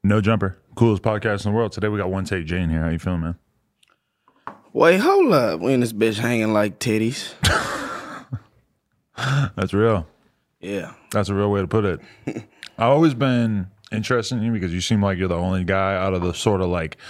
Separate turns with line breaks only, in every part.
No Jumper, coolest podcast in the world. Today we got One Take Jane here. How you feeling, man?
Wait, hold up. We in this bitch hanging like titties.
That's real.
Yeah.
That's a real way to put it. I've always been interested in you because you seem like you're the only guy out of the sort of like,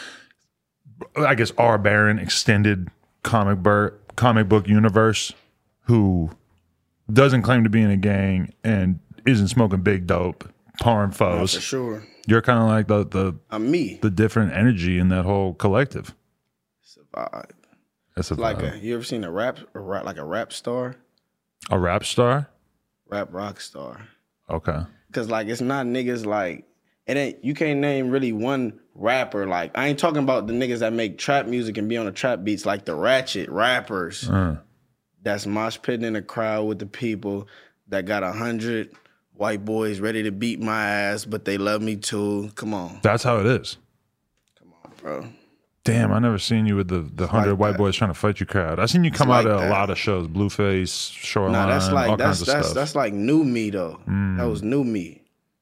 I guess, R. Barron extended comic book universe who doesn't claim to be in a gang and isn't smoking big dope, pouring foes.
For sure.
You're kind of like
I'm me.
the different energy in that whole collective.
It's a vibe.
It's
Like you ever seen a rap star?
A rap star?
Rap rock star.
Okay.
Cause like it's not niggas like it ain't. You can't name really one rapper. Like I ain't talking about the niggas that make trap music and be on the trap beats like the ratchet rappers. That's mosh pitting in the crowd with the people that got 100 white boys ready to beat my ass, but they love me too. Come on.
That's how it is.
Come on, bro.
Damn, I never seen you with the 100
like
white
that.
boys trying to fight you crowd. I seen you come out at a lot of shows, Blueface, Shoreline, all kinds of stuff.
That's like new me though. That was new me.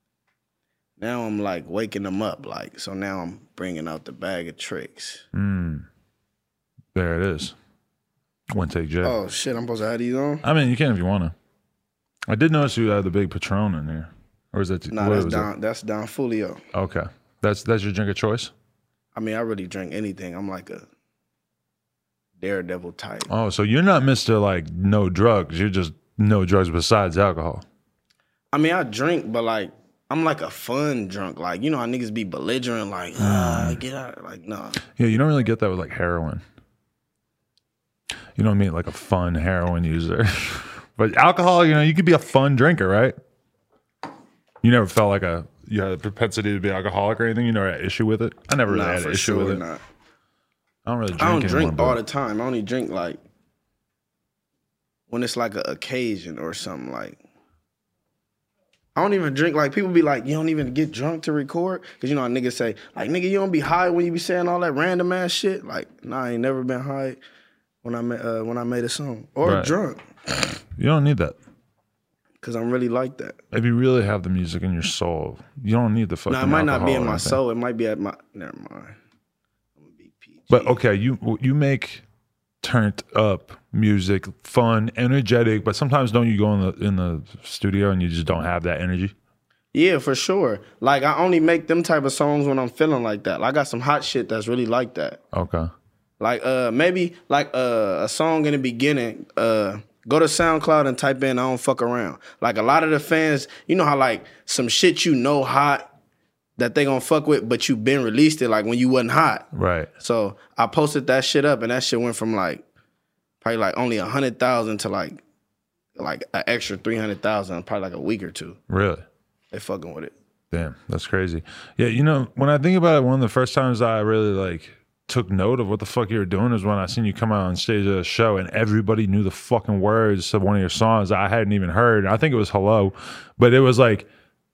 Now I'm like waking them up, like so. Now I'm bringing out the bag of tricks.
There it is. One Take J.
Oh shit! I'm supposed to have these on.
I mean, you can if you want to. I did notice you had the big Patron in there, or is that?
Nah, that's Don Julio.
Okay, that's your drink of choice.
I mean, I really drink anything. I'm like a daredevil type.
Oh, so you're not Mr. like no drugs. You're just no drugs besides alcohol.
I mean, I drink, but like I'm like a fun drunk. Like you know how niggas be belligerent, like get out, like no.
Yeah, you don't really get that with like heroin. You know what I mean? Like a fun heroin user. But alcohol, you know, you could be a fun drinker, right? You never felt like you had a propensity to be alcoholic or anything? You never had an issue with it? I never really had an issue with it.
Not.
I don't really drink
I don't drink
anymore,
all the time. I only drink like when it's like an occasion or something like. I don't even drink, like, people be like, you don't even get drunk to record? Because, you know how niggas say, like, nigga, you don't be high when you be saying all that random ass shit? Like, nah, I ain't never been high when I made a song. Or drunk.
You don't need that.
Because I'm really like that.
If you really have the music in your soul, you don't need the fucking
Nah, it might not be in my
anything.
soul. It might be at my, never mind. I'm going to be PG.
But, okay, you make turned up music, fun, energetic, but sometimes don't you go in the studio and you just don't have that energy?
Yeah, for sure. Like, I only make them type of songs when I'm feeling like that. Like, I got some hot shit that's really like that.
Okay.
Like, maybe, like, a song in the beginning, go to SoundCloud and type in I Don't Fuck Around. Like, a lot of the fans, you know how, like, some shit you know hot that they gonna fuck with, but you been released it, like, when you wasn't hot.
Right.
So, I posted that shit up, and that shit went from, like, probably, like, only 100,000 to, like an extra 300,000 in probably, like, a week or two.
Really?
They fucking with it.
Damn, that's crazy. Yeah, you know, when I think about it, one of the first times I really, like, took note of what the fuck you were doing is when I seen you come out on stage at a show and everybody knew the fucking words of one of your songs I hadn't even heard. I think it was Hello, but it was like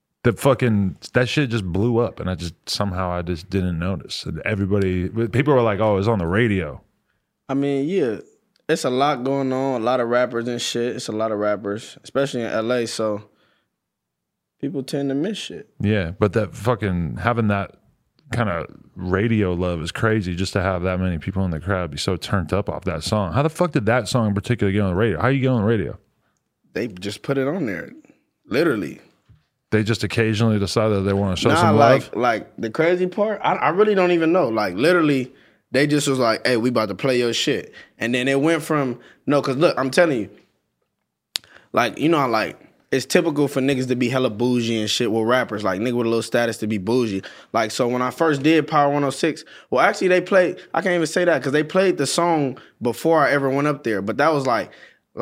that shit just blew up and I just didn't notice. And people were like, oh, it's on the radio.
I mean, yeah, it's a lot going on, a lot of rappers and shit. It's a lot of rappers, especially in LA, so people tend to miss shit.
Yeah, but that fucking having that kind of radio love is crazy, just to have that many people in the crowd be so turned up off that song. How the fuck did that song in particular get on the radio? How you get on the radio?
They just put it on there, literally.
They just occasionally decide that they want to show some love?
Like the crazy part, I really don't even know. Like literally, they just was like, hey, we about to play your shit. And then it went from, no, because look, I'm telling you, like, you know how like, it's typical for niggas to be hella bougie and shit with rappers, like nigga with a little status to be bougie. Like, so when I first did Power 106, well, actually they played, I can't even say that because they played the song before I ever went up there. But that was like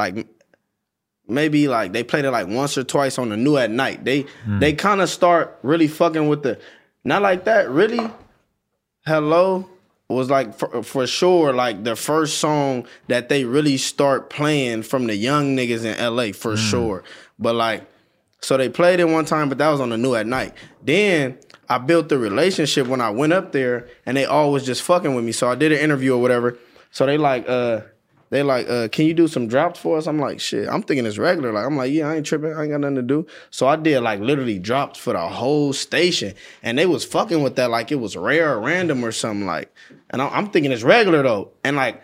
maybe like they played it like once or twice on the New at Night. They kind of start really fucking with the, not like that, really. Hello was like for sure like the first song that they really start playing from the young niggas in LA for sure. But like, so they played it one time, but that was on the New at Night. Then I built the relationship when I went up there and they all was just fucking with me. So I did an interview or whatever. So they like, they like, can you do some drops for us? I'm like, shit, I'm thinking it's regular. Like, I'm like, yeah, I ain't tripping. I ain't got nothing to do. So I did like literally drops for the whole station. And they was fucking with that like it was rare or random or something like. And I'm thinking it's regular though. And like,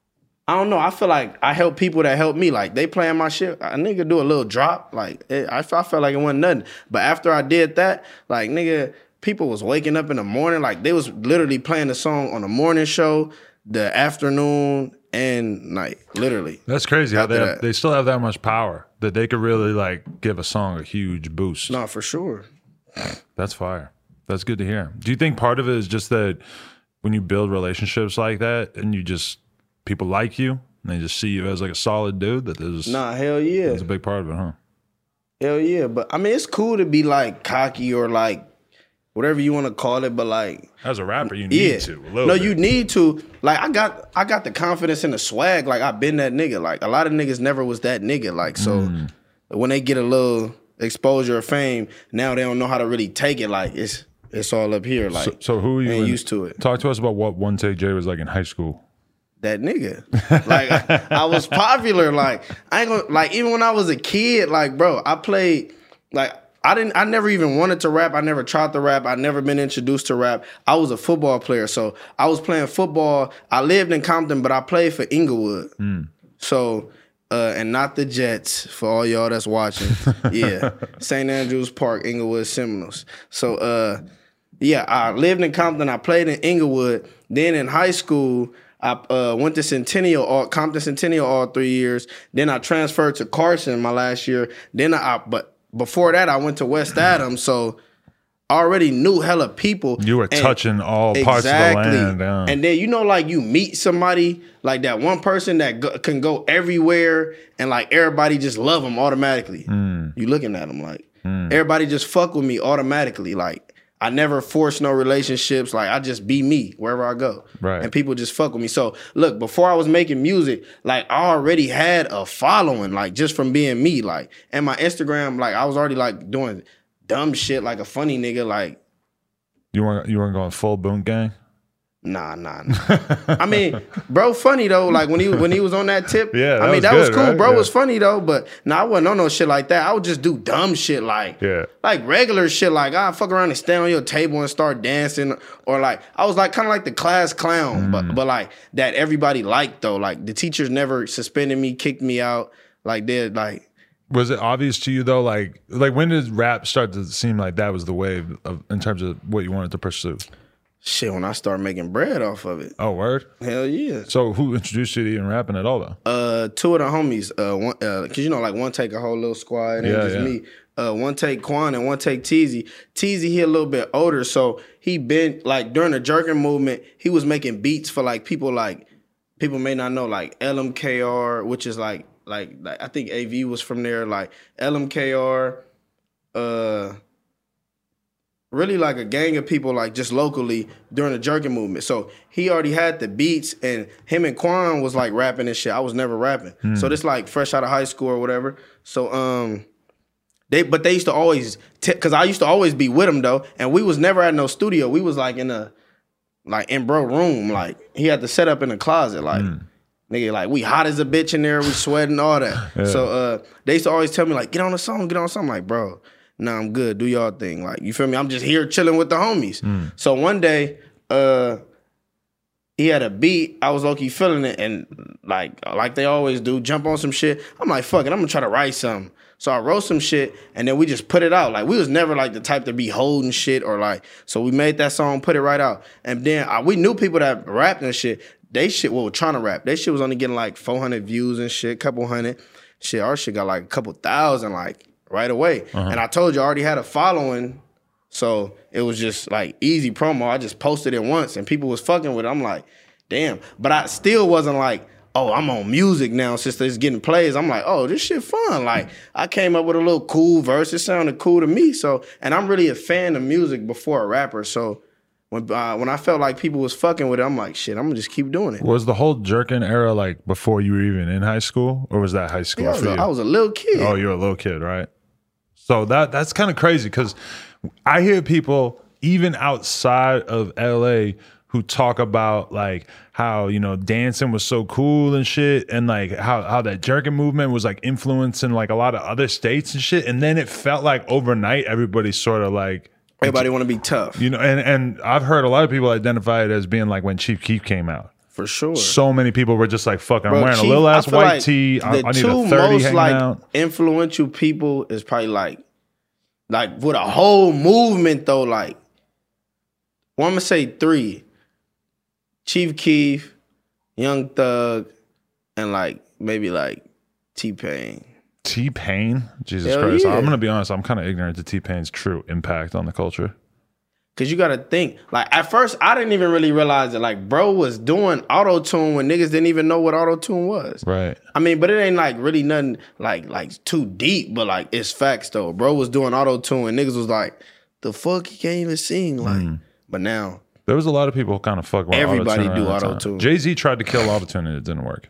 I don't know. I feel like I help people that help me. Like they playing my shit. A nigga do a little drop. Like I felt like it wasn't nothing. But after I did that, like nigga, people was waking up in the morning. Like they was literally playing the song on the morning show, the afternoon, and night. Literally.
That's crazy how they still have that much power that they could really like give a song a huge boost.
No, for sure.
That's fire. That's good to hear. Do you think part of it is just that when you build relationships like that and you just people like you and they just see you as like a solid dude that there's
hell yeah.
That's a big part of it, huh?
Hell yeah. But I mean it's cool to be like cocky or like whatever you want to call it, but like
as a rapper, you need to.
You need to. Like I got the confidence and the swag. Like I've been that nigga. Like a lot of niggas never was that nigga. Like so, when they get a little exposure or fame, now they don't know how to really take it. Like it's all up here. Like
so who are you?
Ain't used to it.
Talk to us about what One Take Jay was like in high school.
That nigga. Like I was popular. Like I ain't gonna like even when I was a kid. Like bro, I played like. I never even wanted to rap. I never tried to rap. I never been introduced to rap. I was a football player. So I was playing football. I lived in Compton, but I played for Inglewood. So, and not the Jets for all y'all that's watching. Yeah. St. Andrews Park, Inglewood Seminoles. So, yeah, I lived in Compton. I played in Inglewood. Then in high school, I went to Compton Centennial all 3 years. Then I transferred to Carson my last year. But before that, I went to West Adams, so I already knew hella people.
You were touching all parts of the land. Yeah.
And then, you know, like you meet somebody, like that one person that can go everywhere and like everybody just love them automatically. You looking at them like, everybody just fuck with me automatically. Like, I never force no relationships. Like, I just be me wherever I go.
Right.
And people just fuck with me. So, look, before I was making music, like, I already had a following, like, just from being me. Like, and my Instagram, like, I was already, like, doing dumb shit like a funny nigga. Like,
you weren't going full Boom Gang?
Nah. I mean, bro, funny though. Like when he was on that tip.
Yeah,
I mean that was cool.
Right?
Bro
yeah.
was funny though. But I wasn't on no shit like that. I would just do dumb shit like regular shit. Like I fuck around and stand on your table and start dancing, or like I was like kind of like the class clown, but like that everybody liked though. Like the teachers never suspended me, kicked me out. Like they're like.
Was it obvious to you though? Like when did rap start to seem like that was the wave in terms of what you wanted to pursue?
Shit, when I started making bread off of it.
Oh, word?
Hell yeah.
So who introduced you to even rapping at all, though?
Two of the homies. Because, you know, like One Take a whole little squad and just me. One Take Quan and One Take Teezy. Teezy, he a little bit older, so he been, like, during the jerking movement, he was making beats for, like, people may not know, like, LMKR, which is, like I think AV was from there, like, LMKR, really like a gang of people like just locally during the jerking movement. So he already had the beats and him and Quan was like rapping and shit. I was never rapping. So this like fresh out of high school or whatever. So they used to always, cause I used to always be with him though. And we was never at no studio. We was like in bro room. Like he had to set up in the closet. Like nigga, like we hot as a bitch in there. We sweating, all that. Yeah. So they used to always tell me like, get on the song. I'm like, bro, nah, I'm good. Do y'all thing. Like, you feel me? I'm just here chilling with the homies. So one day, he had a beat. I was low-key feeling it. And like they always do, jump on some shit. I'm like, fuck it. I'm going to try to write something. So I wrote some shit, and then we just put it out. Like, we was never, like, the type to be holding shit or, like, so we made that song, put it right out. And then we knew people that rapped and shit. They shit, were trying to rap. They shit was only getting, like, 400 views and shit, couple hundred. Shit, our shit got, like, a couple thousand, like, right away. And I told you I already had a following, so it was just like easy promo. I just posted it once and people was fucking with it. I'm like, damn. But I still wasn't like, oh, I'm on music now since it's getting plays. I'm like, oh, this shit fun. Like I came up with a little cool verse. It sounded cool to me. So, and I'm really a fan of music before a rapper. So when I felt like people was fucking with it, I'm like, shit, I'm gonna just keep doing it.
Was the whole jerking era like before you were even in high school, or was that high school for you?
I was a little kid.
Oh, you were a little kid, right? So that's kind of crazy because I hear people even outside of LA who talk about like how, you know, dancing was so cool and shit, and like how that jerking movement was like influencing like a lot of other states and shit. And then it felt like overnight everybody sort of like
Everybody want to be tough.
You know, and I've heard a lot of people identify it as being like when Chief Keef came out.
For sure.
So many people were just like, fuck, I'm
Bro,
wearing
Chief,
a little ass white
like
tee. I need a 30
most
hanging
like
out.
influential people is probably like with a whole movement though, like, well, I'm gonna say 3. Chief Keef, Young Thug, and like maybe like T-Pain.
T-Pain? Jesus
Hell
Christ.
yeah.
I'm going to be honest. I'm kind of ignorant to T-Pain's true impact on the culture.
Cause you gotta think, like at first I didn't even really realize that like bro was doing auto-tune when niggas didn't even know what auto-tune was.
Right.
I mean, but it ain't like really nothing like too deep, but like it's facts though. Bro was doing auto-tune and niggas was like, the fuck he can't even sing. Like, but now
There was a lot of people who kind of fuck with
everybody
auto-tune
do
around that time.
auto-tune.
Jay-Z tried to kill auto-tune and it didn't work.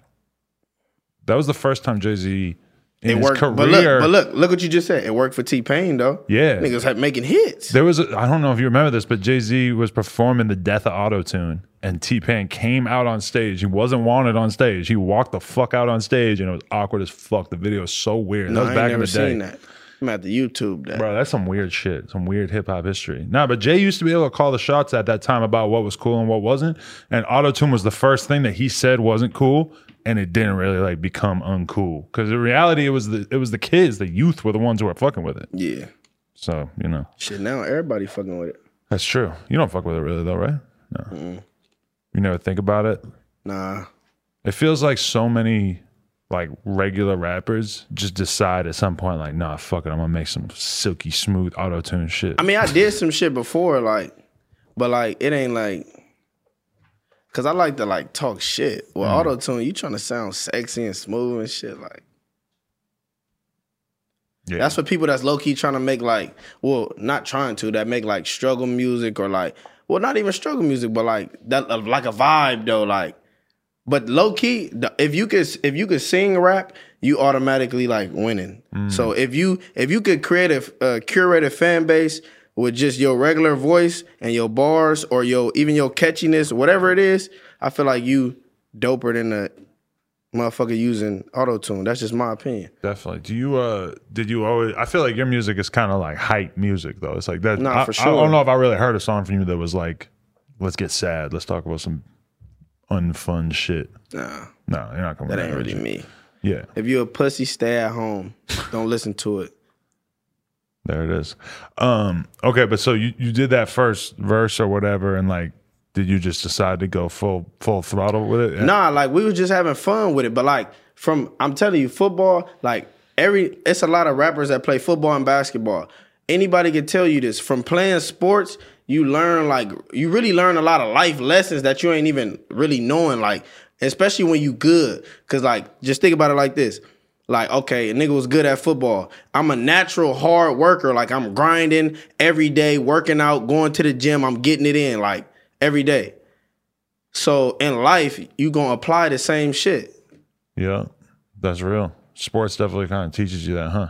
That was the first time Jay-Z in
it
his
worked.
career.
But look what you just said. It worked for T-Pain though.
Yeah.
Niggas had making hits.
There was, I don't know if you remember this, but Jay-Z was performing the death of autotune, and T-Pain came out on stage. He wasn't wanted on stage. He walked the fuck out on stage, and it was awkward as fuck. The video was so weird.
No,
That was
I ain't
back in
never
the day.
seen that. I'm at the YouTube that.
Bro, that's some weird shit. Some weird hip-hop history. Nah, but Jay used to be able to call the shots at that time about what was cool and what wasn't, and autotune was the first thing that he said wasn't cool, and it didn't really like become uncool. Because in reality, it was the kids, the youth were the ones who were fucking with it.
Yeah.
So, you know.
Shit, now everybody fucking with it.
That's true. You don't fuck with it really though, right? No. You never think about it?
Nah.
It feels like so many like regular rappers just decide at some point like, nah, fuck it, I'm gonna make some silky smooth auto-tune shit.
I mean, I did some shit before, like, but like it ain't like, cause I like to like talk shit. With auto tune, you trying to sound sexy and smooth and shit. Like,
yeah.
that's for people that's low key trying to make like, well, not trying to, that make like struggle music or like, well, not even struggle music, but like that, like a vibe though, like. But low key, if you could sing rap, you automatically like winning. So if you could create a curated fan base with just your regular voice and your bars or even your catchiness, whatever it is, I feel like you doper than the motherfucker using auto-tune. That's just my opinion.
Definitely. Did you always, I feel like your music is kind of like hype music though. It's like that.
Nah, for sure.
I don't know if I really heard a song from you that was like, let's get sad. Let's talk about some unfun shit.
Nah,
No, you're not coming.
that
with
ain't really
energy.
me.
Yeah,
If you're a pussy, stay at home. Don't listen to it.
there it is. Okay, but so you did that first verse or whatever, and like, did you just decide to go full throttle with it?
Nah, like we was just having fun with it. But like I'm telling you, football, like it's a lot of rappers that play football and basketball. Anybody can tell you this. From playing sports, you really learn a lot of life lessons that you ain't even really knowing, like, especially when you good. Cause like, just think about it like this. Like, okay, a nigga was good at football. I'm a natural hard worker. Like, I'm grinding every day, working out, going to the gym. I'm getting it in, like, every day. So in life, you gonna apply the same shit.
Yeah, that's real. Sports definitely kind of teaches you that, huh?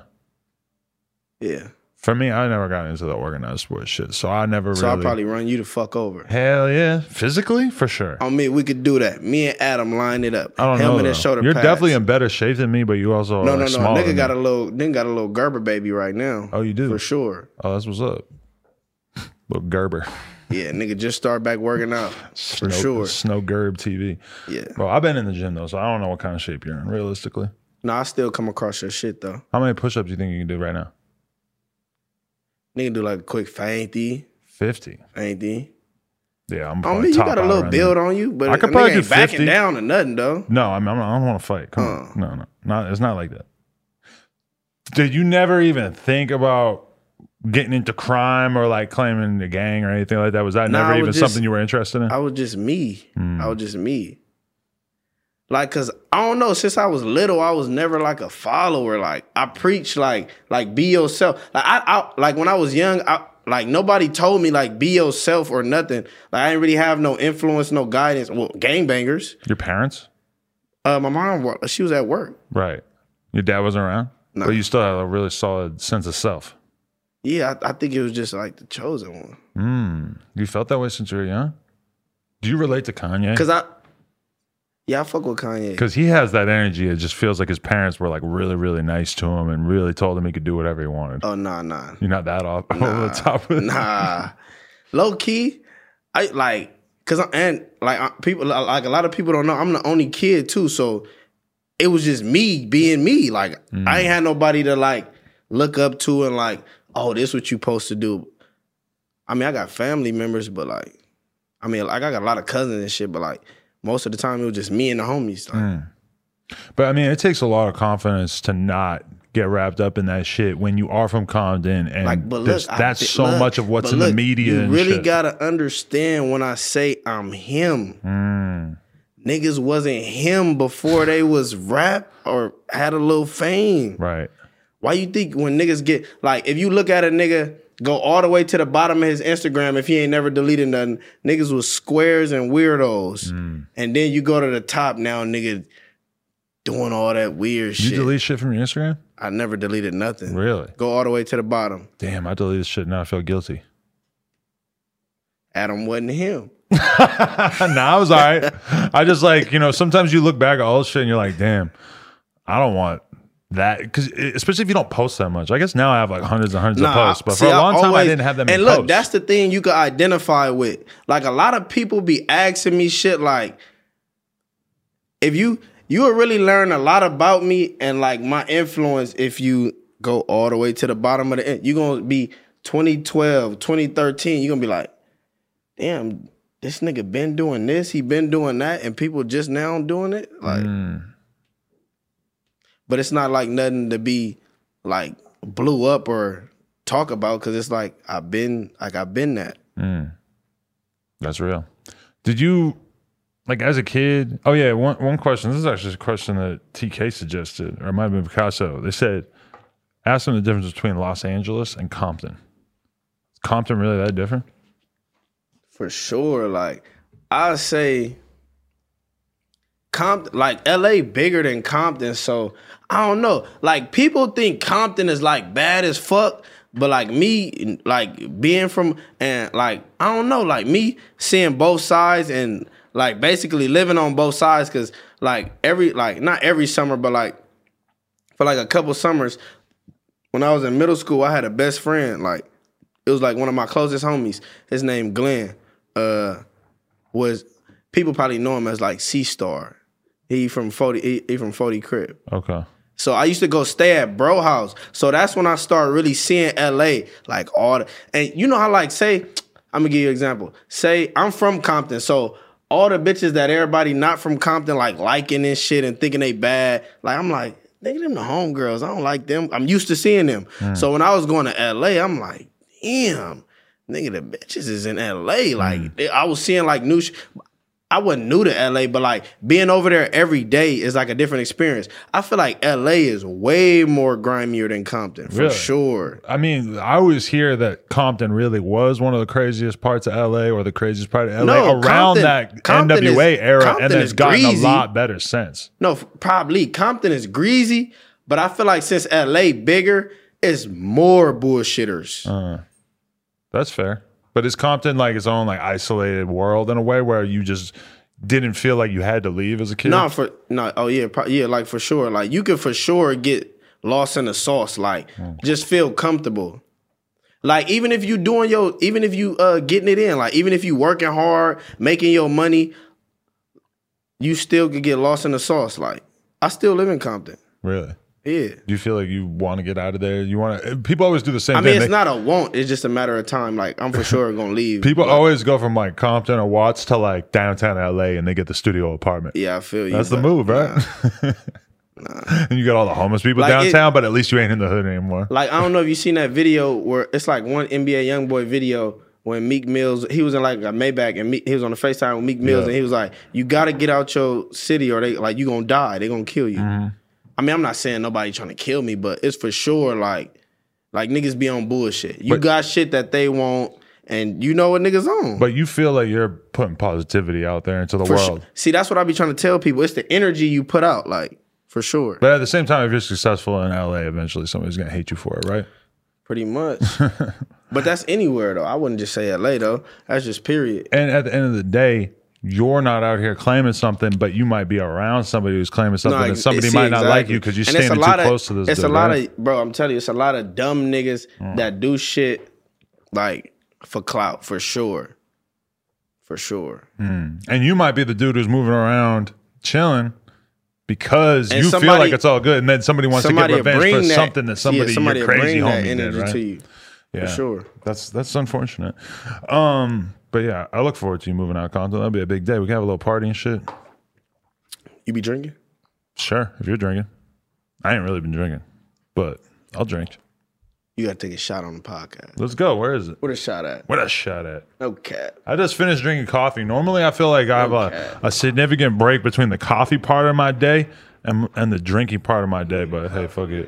Yeah.
For me, I never got into the organized sports shit, so I never
So
really.
I'll probably run you the fuck over.
Hell yeah, physically for sure.
On me, we could do that. Me and Adam line it up.
I don't
Helmet
know.
and
though.
shoulder
You're
pads.
definitely in better shape than me, but you also
No.
are smaller
Nigga
than
got
me.
a little Gerber baby right now.
Oh, you do?
For sure.
Oh, that's what's up. Little Gerber.
Yeah, nigga just started back working out. For sure.
Snow Gerb TV.
Yeah.
Bro, I've been in the gym though, so I don't know what kind of shape you're in, realistically.
No, I still come across your shit though.
How many push-ups do you think you can do right now?
Nigga do like a quick fainty.
50. Yeah, I'm
On
probably
me, you
top
got a
out
little
right
build
now.
on you, but
I could
a
probably
nigga
do
ain't backing
50.
down or nothing though.
No, I don't want to fight. Come on. No. It's not like that. Did you never even think about getting into crime or like claiming the gang or anything like that? Was that
Nah,
never
I
even
was just-
something you were interested in?
I was just me. I was just me. Like, cause I don't know, since I was little, I was never like a follower. Like I preach like be yourself. Like I like when I was young, like nobody told me like be yourself or nothing. Like I didn't really have no influence, no guidance. Well, gangbangers.
Your parents?
My mom, she was at work.
Right. Your dad wasn't around?
No.
But you still had a really solid sense of self.
Yeah, I think it was just like the chosen one.
You felt that way since you were young? Do you relate to Kanye?
Cause I fuck with Kanye.
Because he has that energy. It just feels like his parents were like really, really nice to him and really told him he could do whatever he wanted.
Oh nah.
You're not that off over the top with it.
Nah. Low key, I like people like a lot of people don't know I'm the only kid too, so it was just me being me. Like I ain't had nobody to like look up to and like, oh, this what you supposed to do. I mean, I got family members, but like, I mean, like I got a lot of cousins and shit, but like most of the time it was just me and the homies. Like.
But I mean, it takes a lot of confidence to not get wrapped up in that shit when you are from Compton, and
like, but look,
that's so much of what's in the media.
You
and
really
shit.
gotta understand when I say I'm him. Niggas wasn't him before they was rap or had a little fame.
Right.
Why you think when niggas get, like, if you look at a nigga go all the way to the bottom of his Instagram, if he ain't never deleted nothing, niggas was squares and weirdos. And then you go to the top now, nigga doing all that weird shit.
You delete shit from your Instagram?
I never deleted nothing.
Really?
Go all the way to the bottom.
Damn, I deleted shit. Now I feel guilty.
Adam wasn't him.
Nah, I was all right. I just like, sometimes you look back at all this shit and you're like, damn, I don't want that. Because especially if you don't post that much. I guess now I have like hundreds and hundreds of posts. But for a long time, I didn't have that many
And look,
posts.
that's the thing you can identify with. Like, a lot of people be asking me shit like, if you will really learn a lot about me and like my influence if you go all the way to the bottom of the end. You're going to be 2012, 2013. You're going to be like, damn, this nigga been doing this, he been doing that, and people just now doing it. Like, but it's not like nothing to be like blew up or talk about, because it's like I've been that.
That's real. Did you, like, as a kid? Oh yeah, one question. This is actually a question that TK suggested, or it might have been Picasso. They said, ask them the difference between Los Angeles and Compton. Is Compton really that different?
For sure. Like, I say Compton, like LA bigger than Compton, so I don't know. Like, people think Compton is like bad as fuck, but like me, like being from, and like, I don't know, like me seeing both sides and like basically living on both sides, because like not every summer, but like for like a couple summers when I was in middle school, I had a best friend. Like, it was like one of my closest homies. His name Glenn. Was, people probably know him as like C-Star. He from 40 Crib.
Okay.
So I used to go stay at bro house. So that's when I started really seeing LA, like and you know how, like, say, I'm gonna give you an example. Say I'm from Compton, so all the bitches that everybody not from Compton like liking and shit and thinking they bad, like, I'm like, nigga, them the homegirls. I don't like them. I'm used to seeing them. So when I was going to LA, I'm like, damn, nigga, the bitches is in LA. Like, I was seeing like new I wasn't new to LA, but like being over there every day is like a different experience. I feel like LA is way more grimier than Compton, for sure.
I mean, I always hear that Compton really was one of the craziest parts of LA, or the craziest part of LA around that NWA era, and it's gotten a lot better since.
No, probably. Compton is greasy, but I feel like since LA bigger, it's more bullshitters.
That's fair. But is Compton like its own like isolated world in a way where you just didn't feel like you had to leave as a kid?
Like for sure. Like, you could for sure get lost in the sauce. Like, just feel comfortable. Like, even if you getting it in, like, even if you working hard, making your money, you still could get lost in the sauce. Like, I still live in Compton.
Really?
Yeah.
Do you feel like you want to get out of there? You want to? People always do the same thing.
I mean, it's not a want. It's just a matter of time. Like, I'm for sure gonna leave.
People always go from like Compton or Watts to like downtown LA, and they get the studio apartment.
Yeah, I feel you.
That's the move, right? Nah. And you got all the homeless people like downtown, but at least you ain't in the hood anymore.
Like, I don't know if you seen that video where it's like one NBA YoungBoy video when Meek Mills, he was in like a Maybach, and he was on the FaceTime with Meek Mills, and he was like, "You got to get out your city, or they like you gonna die. They gonna kill you." I mean, I'm not saying nobody trying to kill me, but it's for sure like niggas be on bullshit. You got shit that they want, and you know what niggas on.
But you feel like you're putting positivity out there into the world.
See, that's what I be trying to tell people. It's the energy you put out, like, for sure.
But at the same time, if you're successful in LA, eventually somebody's gonna hate you for it, right?
Pretty much. But that's anywhere though. I wouldn't just say LA though. That's just period.
And at the end of the day, you're not out here claiming something, but you might be around somebody who's claiming something, and somebody might not like you because you're standing too close to this.
It's a lot of, bro, I'm telling you, it's a lot of dumb niggas that do shit like for clout, for sure. For sure.
And you might be the dude who's moving around chilling because you feel like it's all good, and then somebody wants to get revenge for something that somebody your crazy homie did, right?
To you. Yeah, for sure.
That's unfortunate. But yeah, I look forward to you moving out of Compton. That'll be a big day. We can have a little party and shit.
You be drinking?
Sure, if you're drinking. I ain't really been drinking, but I'll drink.
You gotta take a shot on the podcast.
Let's go. Where is it?
Where a shot at?
Where a shot at?
No cap.
I just finished drinking coffee. Normally, I feel like I have a significant break between the coffee part of my day and the drinking part of my day. But hey, fuck it.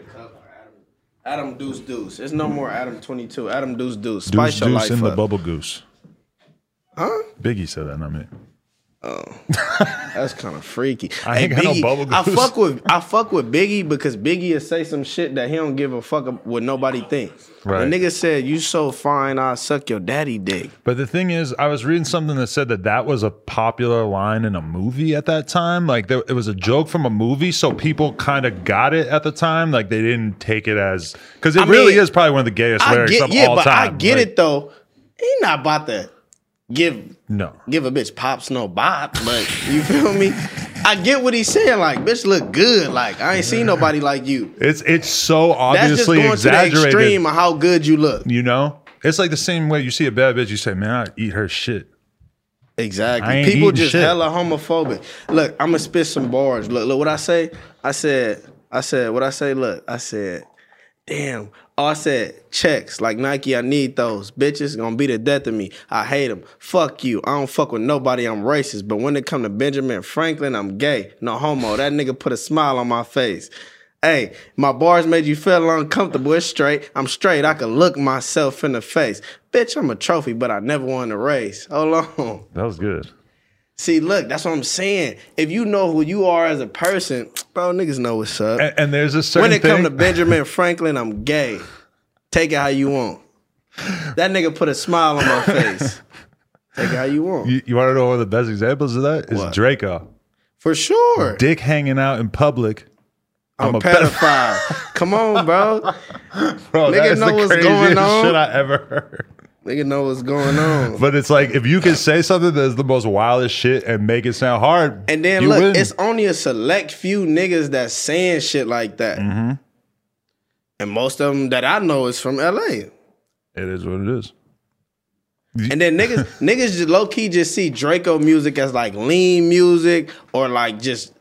Adam Deuce Deuce. There's no more Adam 22. Adam Deuce Deuce.
Spice your life up. Deuce in the bubble goose.
Huh?
Biggie said that, not me.
Oh, that's kind of freaky.
I ain't got no bubble goose.
I fuck with Biggie because Biggie will say some shit that he don't give a fuck what nobody thinks. Right. The nigga said, "You so fine, I'll suck your daddy dick."
But the thing is, I was reading something that said that was a popular line in a movie at that time. Like it was a joke from a movie, so people kind of got it at the time. Like they didn't take it as because it really is probably one of the gayest lyrics of all time.
I get it though. He not about to give a bitch pops no bop, but you feel me? I get what he's saying. Like, bitch, look good. Like, I ain't seen nobody like you.
It's so obviously
that's just going to the extreme of how good you look.
You know, it's like the same way you see a bad bitch, you say, "Man, I eat her shit."
Exactly. People just hella homophobic. Look, I'm gonna spit some bars. Look what I say. I said what I say. Look, I said, damn. Oh, I said, checks, like Nike, I need those. Bitches gonna be the death of me. I hate them. Fuck you. I don't fuck with nobody. I'm racist. But when it come to Benjamin Franklin, I'm gay. No homo. That nigga put a smile on my face. Hey, my bars made you feel uncomfortable. It's straight. I'm straight. I can look myself in the face. Bitch, I'm a trophy, but I never won a race. Hold on.
That was good.
See, look, that's what I'm saying. If you know who you are as a person, bro, niggas know what's up.
And there's a certain
when it come to Benjamin Franklin, I'm gay. Take it how you want. That nigga put a smile on my face. Take it how you want.
You want to know one of the best examples of that? Is Draco.
For sure.
Dick hanging out in public.
I'm a pedophile. Come on, bro.
Bro, nigga know what's going on. Shit I ever heard.
Nigga know what's going on.
But it's like, if you can say something that's the most wildest shit and make it sound hard,
and then look, it's only a select few niggas that's saying shit like that. Mm-hmm. And most of them that I know is from LA.
It is what it is.
And then niggas just low key just see Draco music as like lean music or like just,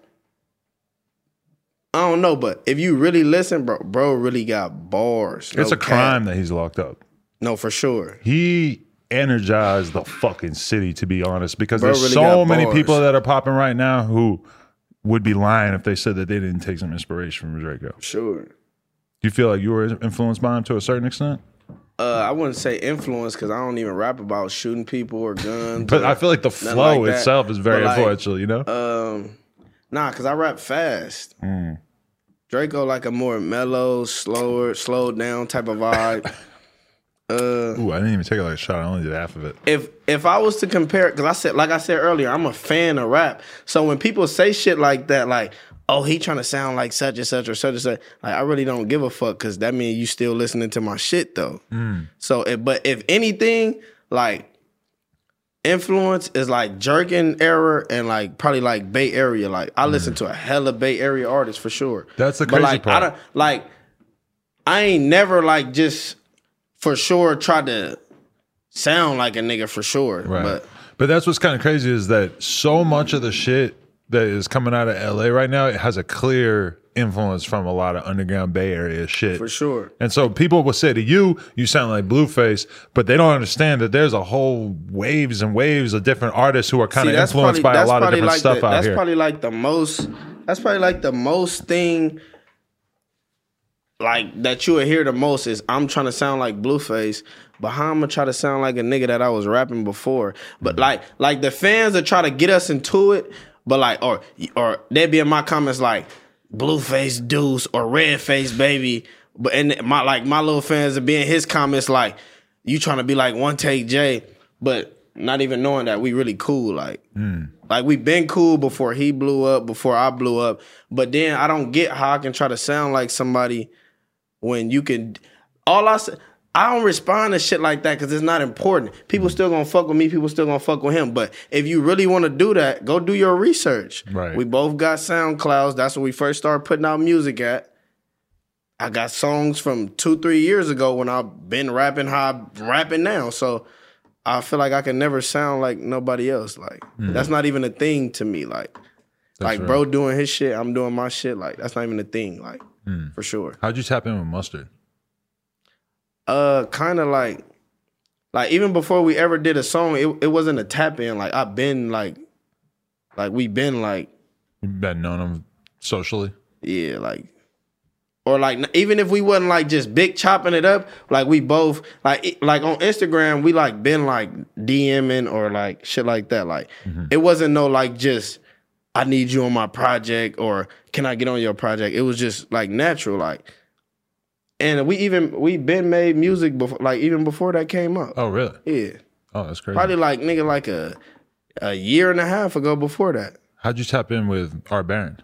I don't know. But if you really listen, bro really got bars.
It's a crime that he's locked up.
No, for sure.
He energized the fucking city, to be honest, because there's really so many people that are popping right now who would be lying if they said that they didn't take some inspiration from Draco.
Sure.
Do you feel like you were influenced by him to a certain extent?
I wouldn't say influence because I don't even rap about shooting people or guns.
But I feel like the flow itself is very influential, you know?
Nah, because I rap fast. Draco like a more mellow, slowed down type of vibe.
Ooh, I didn't even take like a shot. I only did half of it.
If I was to compare, because like I said earlier, I'm a fan of rap. So when people say shit like that, like, oh, he trying to sound like such and such or such and such, like I really don't give a fuck because that means you still listening to my shit though. So, but if anything, like influence is like Jerkin era and like probably like Bay Area. Like I listen to a hella Bay Area artists for sure.
That's the crazy part.
I ain't never like just for sure tried to sound like a nigga for sure.
Right. But that's what's kind of crazy is that so much of the shit that is coming out of LA right now, it has a clear influence from a lot of underground Bay Area shit.
For sure.
And so people will say to you, you sound like Blueface, but they don't understand that there's a whole waves and waves of different artists who are kind of influenced by a lot of different stuff out here.
That's probably like the most thing like that you would hear the most is I'm trying to sound like Blueface, but how I'm gonna try to sound like a nigga that I was rapping before. But like the fans that try to get us into it, but like or they'd be in my comments like Blueface Deuce or Redface Baby. But and my little fans would be in his comments like you trying to be like One Take J. But not even knowing that we really cool. Like we been cool before he blew up, before I blew up. But then I don't get how I can try to sound like somebody when you can. I don't respond to shit like that because it's not important. People still gonna fuck with me. People still gonna fuck with him. But if you really want to do that, go do your research.
Right.
We both got SoundClouds. That's when we first started putting out music at. I got songs from 2-3 years ago when I've been rapping how I'm rapping now. So I feel like I can never sound like nobody else. Like that's not even a thing to me. Like
right.
bro doing his shit, I'm doing my shit. Like that's not even a thing. Like for sure.
How'd you tap in with Mustard?
Kind of like even before we ever did a song, it wasn't a tap in. Like I've been like we've been like.
You've been known him socially?
Yeah, like. Or like even if we wasn't like just big chopping it up, like we both like on Instagram we like been like DMing or like shit like that. Like it wasn't no like just I need you on my project or can I get on your project? It was just like natural like. And we been made music before, like even before that came up.
Oh really?
Yeah.
Oh, that's crazy.
Probably like nigga like a year and a half ago before that.
How'd you tap in with Art Baron?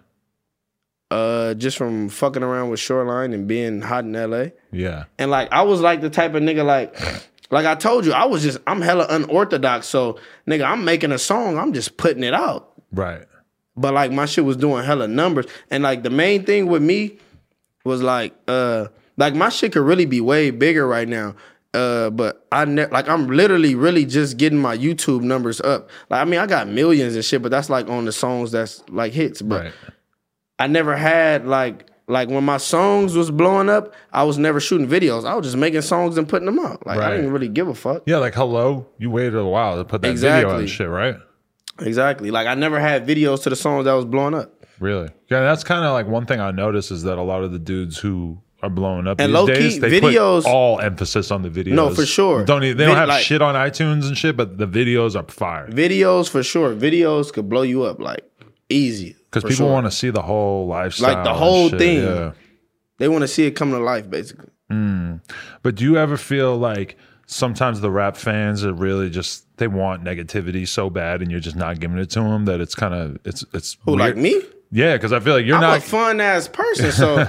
Just from fucking around with Shoreline and being hot in LA.
Yeah.
And like I was like the type of nigga like I told you, I'm hella unorthodox. So nigga, I'm making a song, I'm just putting it out.
Right.
But like my shit was doing hella numbers. And like the main thing with me was like my shit could really be way bigger right now. But I'm literally really just getting my YouTube numbers up. Like I mean I got millions and shit, but that's like on the songs that's like hits. But
right.
I never had like when my songs was blowing up, I was never shooting videos. I was just making songs and putting them out. Like I didn't really give a fuck.
Yeah, like Hello, you waited a while to put that video out and shit, right?
Exactly. Like I never had videos to the songs that was blowing up.
Really? Yeah, that's kind of like one thing I noticed is that a lot of the dudes who are blowing up
and
these days, they
videos,
put all emphasis on the videos.
No, for sure.
They don't have like, shit on iTunes and shit, but the videos are fire.
Videos for sure. Videos could blow you up like easy.
Because people want to see the whole lifestyle.
Like the whole thing.
Yeah.
They want to see it come to life, basically.
But do you ever feel like sometimes the rap fans are really just, they want negativity so bad and you're just not giving it to them that it's kind of, it's
Who,
weird?
like me?
Yeah, because I feel like I'm
a fun ass person, so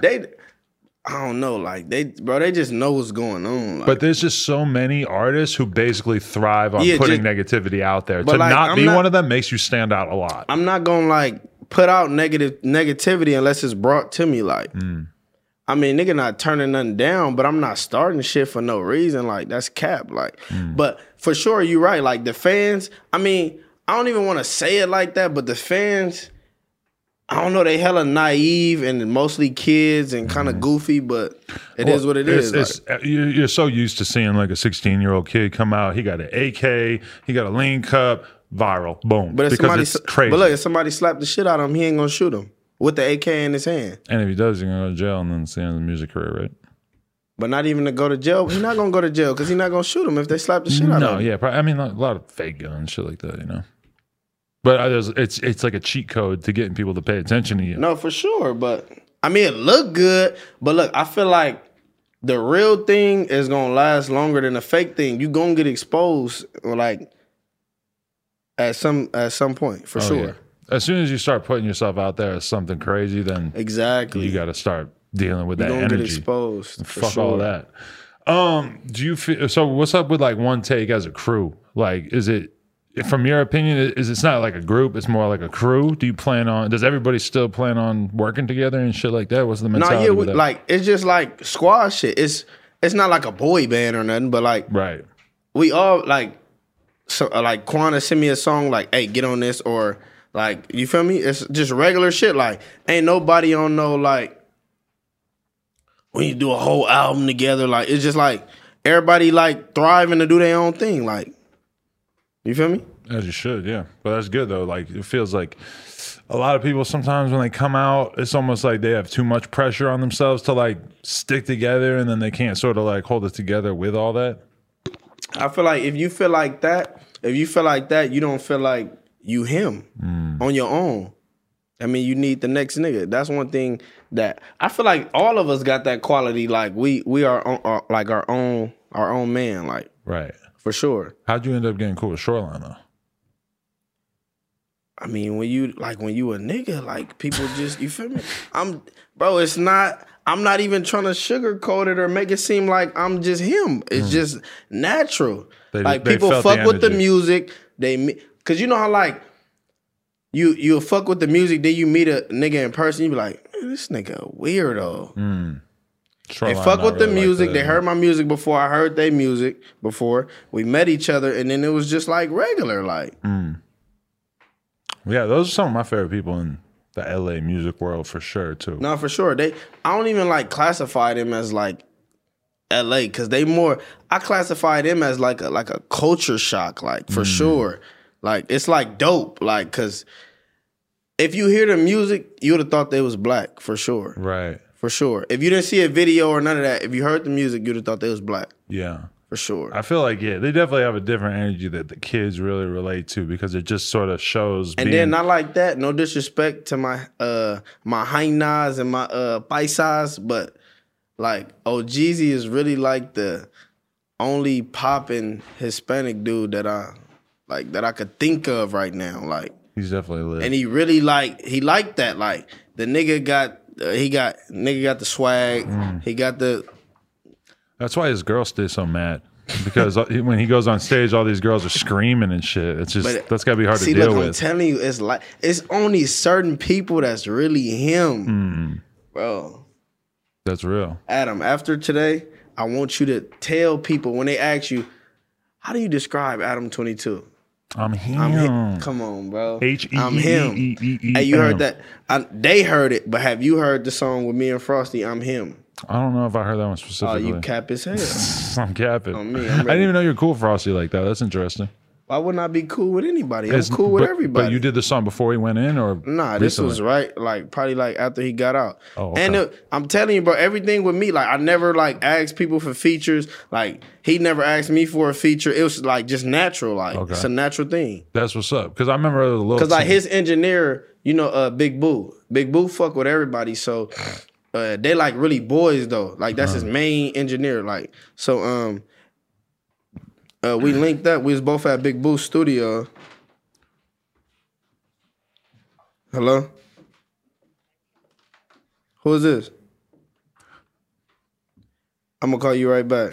I don't know, like they just know what's going on. Like,
but there's just so many artists who basically thrive on putting negativity out there. To
like,
not be one of them makes you stand out a lot.
I'm not gonna like put out negativity unless it's brought to me. Like, I mean, nigga, not turning nothing down, but I'm not starting shit for no reason. Like, that's cap. Like, but for sure, you're right. Like the fans. I mean, I don't even want to say it like that, but the fans. I don't know, they hella naive and mostly kids and kind of goofy, but it is what it is.
You're so used to seeing like a 16-year-old kid come out. He got an AK, he got a lean cup, viral, boom.
But
it's crazy.
But look, if somebody slapped the shit out of him, he ain't gonna shoot him with the AK in his hand.
And if he does, he's gonna go to jail and then see his music career, right?
But not even to go to jail. He's not gonna go to jail because he's not gonna shoot him if they slap the shit out of him.
No, yeah, I mean, a lot of fake guns, shit like that, you know. But it's like a cheat code to getting people to pay attention to you.
No, for sure. But I mean, it looked good. But look, I feel like the real thing is gonna last longer than the fake thing. You gonna get exposed, like at some point, for sure. Yeah.
As soon as you start putting yourself out there as something crazy, then
exactly
you got to start dealing with that
energy.
Get
exposed.
Fuck all that. Do you feel so? What's up with like One Take as a crew? Like, is it? From your opinion, it's not like a group, it's more like a crew. Does everybody still plan on working together and shit like that? What's the mentality with that?
Like, it's just like squad shit. It's not like a boy band or nothing, but like,
right.
We all like, so like Quana send me a song like, hey, get on this, or like, you feel me? It's just regular shit. Like, ain't nobody on no like, when you do a whole album together, like, it's just like, everybody like thriving to do their own thing, like. You feel me?
As you should, yeah. But that's good though. Like it feels like a lot of people sometimes when they come out, it's almost like they have too much pressure on themselves to like stick together, and then they can't sort of like hold it together with all that.
I feel like if you feel like that, you don't feel like you him on your own. I mean, you need the next nigga. That's one thing that I feel like all of us got that quality. Like we are like our own man. Like
right.
for sure.
How'd you end up getting cool with Shoreline though?
I mean, when you a nigga, like people just, you feel me? It's not. I'm not even trying to sugarcoat it or make it seem like I'm just him. It's just natural. They people fuck with the music. Cause you know how like you fuck with the music, then you meet a nigga in person, you be like, man, this nigga a weirdo. They fuck with the music. Like they heard my music before I heard their music before. We met each other, and then it was just like regular, like.
Yeah, those are some of my favorite people in the LA music world for sure too.
No, for sure. I don't even like classify them as like LA because I classify them as like a culture shock, like for sure. Like it's like dope, like because if you hear the music, you would have thought they was black for sure.
Right.
For sure. If you didn't see a video or none of that, if you heard the music, you'd have thought they was black.
Yeah.
For sure.
I feel like, they definitely have a different energy that the kids really relate to because it just sort of shows.
And then not like that, no disrespect to my my Hainas and my Paisas, but like Jeezy is really like the only popping Hispanic dude that I could think of right now. Like
he's definitely lit.
And he really he liked that. Like the nigga got the swag. He got the.
That's why his girls stay so mad because when he goes on stage, all these girls are screaming and shit. It's just that's gotta be hard to deal with.
I'm telling you, it's only certain people that's really him, bro.
That's real.
Adam, after today, I want you to tell people when they ask you, how do you describe Adam 22?
I'm him.
Come on, bro.
H-E-E-E-E-E-E-M.
I'm him. Hey, you heard that? They heard it, but have you heard the song with me and Frosty? I'm him.
I don't know if I heard that one specifically.
Oh, you cap his head.
I'm capping.
On me,
I didn't even know you're cool with Frosty like that. That's interesting.
Why wouldn't I be cool with anybody? I'm cool with everybody.
But you did the song before he went in, or
nah? This was probably after he got out.
Oh, okay.
And I'm telling you, bro, everything with me, like I never asked people for features. Like he never asked me for a feature. It was like just natural. Like it's a natural thing.
That's what's up. Because I remember a little.
Because like his engineer, Big Boo fuck with everybody. So. They like really boys though. Like that's his main engineer. Like so we linked up. We was both at Big Boo's studio. Hello? Who is this? I'm gonna call you right back.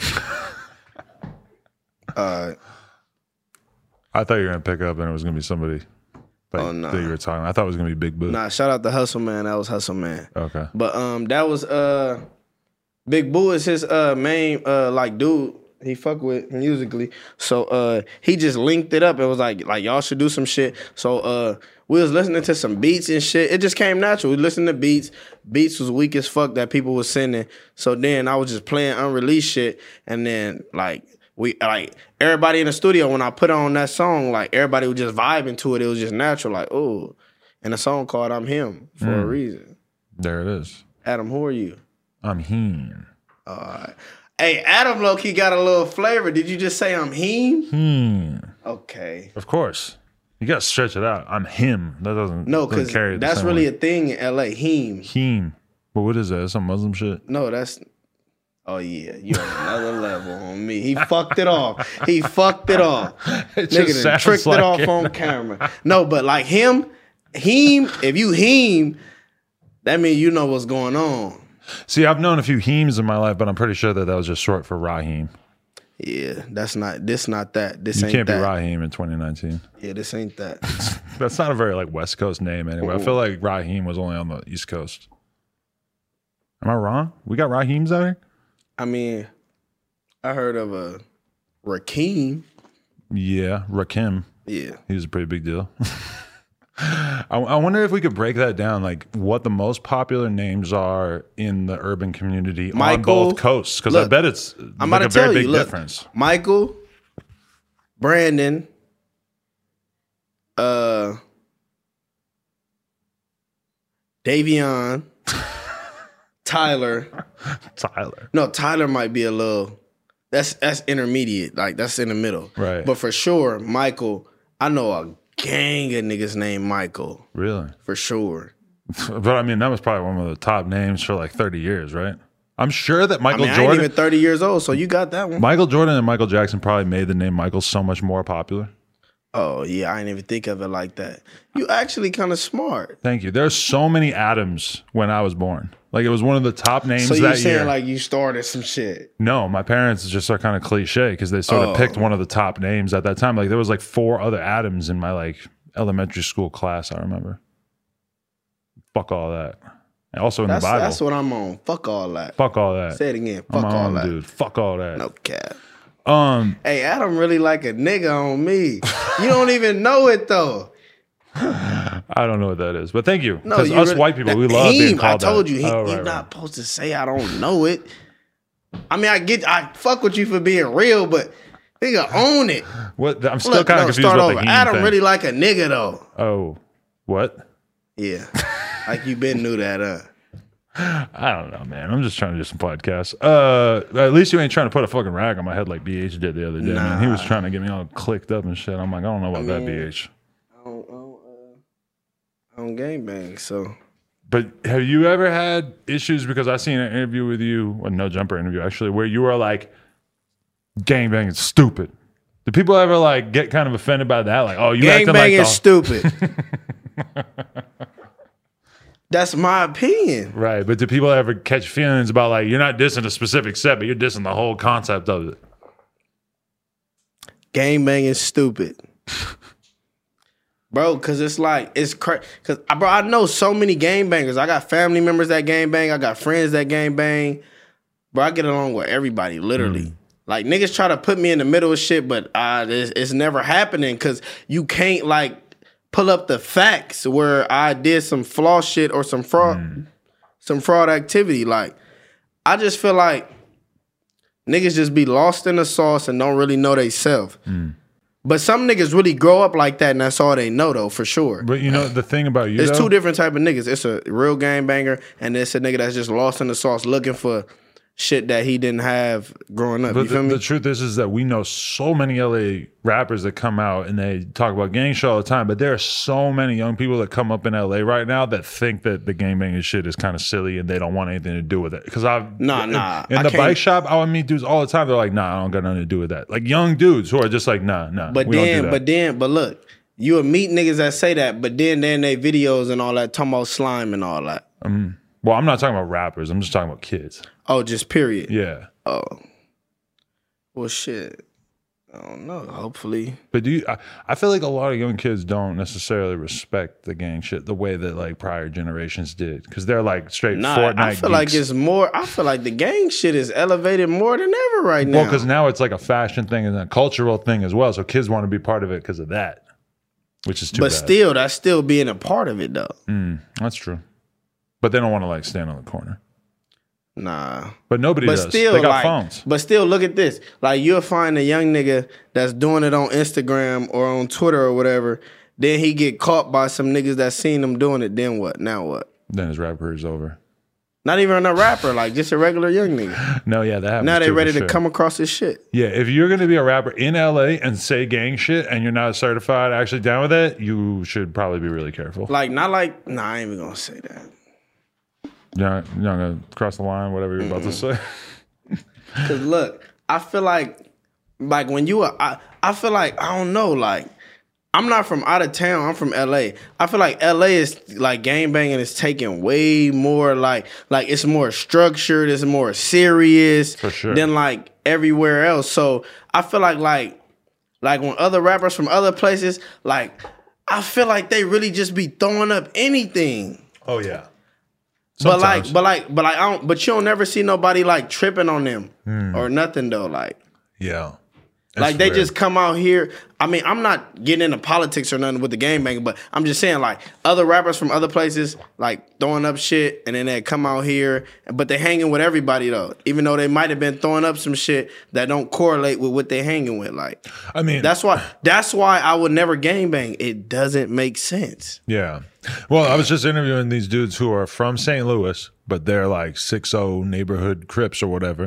Alright.
I thought you were gonna pick up and it was gonna be somebody.
No.
That you were talking. I thought it was gonna be Big Boo.
Nah, shout out to Hustle Man. That was Hustle Man.
Okay.
But that was Big Boo is his main dude he fuck with musically. So he just linked it up and was like y'all should do some shit. So we was listening to some beats and shit. It just came natural. We listened to beats. Beats was weak as fuck that people was sending. So then I was just playing unreleased shit and then we everybody in the studio when I put on that song, everybody was just vibing to it. It was just natural, and the song called "I'm Him" for a reason.
There it is.
Adam, who are you?
I'm him.
All right. Hey, Adam low-key got a little flavor. Did you just say I'm him? Okay.
Of course. You gotta stretch it out. I'm him. That doesn't
because that's really a thing in LA. Him.
Him. But what is that? That's some Muslim shit?
No, that's. Oh, yeah. You're on another level on me. He fucked it off. He fucked it off. Nigga done tricked it off on camera. No, but him, if you him, that means you know what's going on.
See, I've known a few heems in my life, but I'm pretty sure that was just short for Raheem.
Yeah, this not that. This
you
ain't
can't
that.
be Raheem in 2019.
Yeah, this ain't that.
That's not a very West Coast name anyway. I feel like Raheem was only on the East Coast. Am I wrong? We got Raheems out here?
I mean, I heard of a Rakim.
Yeah, Rakim.
Yeah.
He was a pretty big deal. I wonder if we could break that down, what the most popular names are in the urban community on both coasts. Because I bet it's
I'm about to
very
tell
big
you, look,
difference.
Michael, Brandon, Davion, Tyler. No, Tyler might be a little. That's intermediate. That's in the middle.
Right.
But for sure, Michael. I know a gang of niggas named Michael.
Really?
For sure.
But I mean, that was probably one of the top names for 30 years, right? I'm sure that
I ain't
Jordan,
even 30 years old, so you got that one.
Michael Jordan and Michael Jackson probably made the name Michael so much more popular.
Oh, yeah, I didn't even think of it like that. You actually kind of smart.
Thank you. There's so many Adams when I was born. Like, it was one of the top names
So
that
you're
year.
saying like you started some shit.
No, my parents just are kind of cliche because they sort of picked one of the top names at that time. Like, there was like 4 other Adams in my like elementary school class, I remember. Fuck all that. And also in the Bible.
That's what I'm on. Fuck all that.
Fuck all that.
Say it again.
I'm
Fuck all
on,
that.
dude. Fuck all that.
No cap.
Hey,
Adam really like a nigga on me. You don't even know it though.
I don't know what that is, but thank you.
No,
Because us white people, we love being called
I told
that.
you, you're not supposed to say I don't know it. I mean, I fuck with you for being real, but nigga, own it.
What? I'm still kind of confused about the
Adam
thing.
really like a nigga though.
Oh, what?
Yeah, like you been knew that,
I don't know, man. I'm just trying to do some podcasts. At least you ain't trying to put a fucking rag on my head like BH did the other day, man. He was trying to get me all clicked up and shit. I'm like, I don't know about that, BH.
I don't gangbang, so.
But have you ever had issues? Because I seen an interview with you, well, no jumper interview actually, where you were like, gangbang is stupid. Do people ever like get kind of offended by that? Like, oh, you acting like
gangbang is stupid. That's my opinion.
Right, but do people ever catch feelings about like you're not dissing a specific set, but you're dissing the whole concept of it?
Gangbang is stupid. Bro, because it's like, it's crazy. Because, bro, I know so many gangbangers. I got family members that gangbang. I got friends that gangbang. Bro, I get along with everybody, literally. Like, niggas try to put me in the middle of shit, but it's never happening because you can't, like, pull up the facts where I did some flaw shit or some fraud activity. Like, I just feel like niggas just be lost in the sauce and don't really know they self. But some niggas really grow up like that, and that's all they know, though, for sure.
But you know the thing about you,
It's two different type of niggas. It's a real gangbanger, and it's a nigga that's just lost in the sauce looking for shit that he didn't have growing up.
But
You feel me?
The truth is that we know so many LA rappers that come out and they talk about gang shit all the time, but there are so many young people that come up in LA right now that think that the gangbanging shit is kind of silly and they don't want anything to do with it. Because in the bike shop, I would meet dudes all the time. They're like, nah, I don't got nothing to do with that. Like young dudes who are just like, nah,
But
we don't do that.
but look, you will meet niggas that say that, but then they videos and all that talking about slime and all that.
Well, I'm not talking about rappers. I'm just talking about kids.
Oh, just period.
Yeah.
Oh. Well, shit. I don't know. Hopefully.
But I feel like a lot of young kids don't necessarily respect the gang shit the way that like prior generations did. Because they're like straight Fortnite
I feel like it's more, I feel like the gang shit is elevated more than ever right now.
Well, because now it's like a fashion thing and a cultural thing as well. So kids want to be part of it because of that. Which is too bad.
But still, that's still being a part of it though.
That's true. But they don't want to like stand on the corner.
Nah.
But nobody does.
Still,
they got
like,
phones.
But still, look at this. Like, you'll find a young nigga that's doing it on Instagram or on Twitter or whatever. Then he get caught by some niggas that seen him doing it. Then what? Now what?
Then his rap career is over.
Not even a rapper, like just a regular young nigga.
No, yeah, that happens.
Now they ready to
sure.
come across this shit.
Yeah, if you're going to be a rapper in LA and say gang shit and you're not certified, actually down with it, you should probably be really careful.
Like, not like, nah, I ain't even gonna say that.
You're not going to cross the line, whatever you're about to say.
Cause look, I feel like when you are, I feel like, I don't know, like, I'm not from out of town. I'm from LA. I feel like LA is like gangbanging is taking way more like it's more structured, it's more serious
For sure.
than like everywhere else. So I feel like when other rappers from other places, like I feel like they really just be throwing up anything.
Oh, yeah.
Sometimes. But you don't never see nobody like tripping on them or nothing though. Like,
Yeah.
like they just come out here. I mean, I'm not getting into politics or nothing with the gangbanging, but I'm just saying like other rappers from other places like throwing up shit and then they come out here, but they hanging with everybody though, even though they might have been throwing up some shit that don't correlate with what they hanging with. Like,
I mean,
that's why I would never gangbang. It doesn't make sense.
Yeah. Well, I was just interviewing these dudes who are from St. Louis, but they're like 6-0 neighborhood Crips or whatever.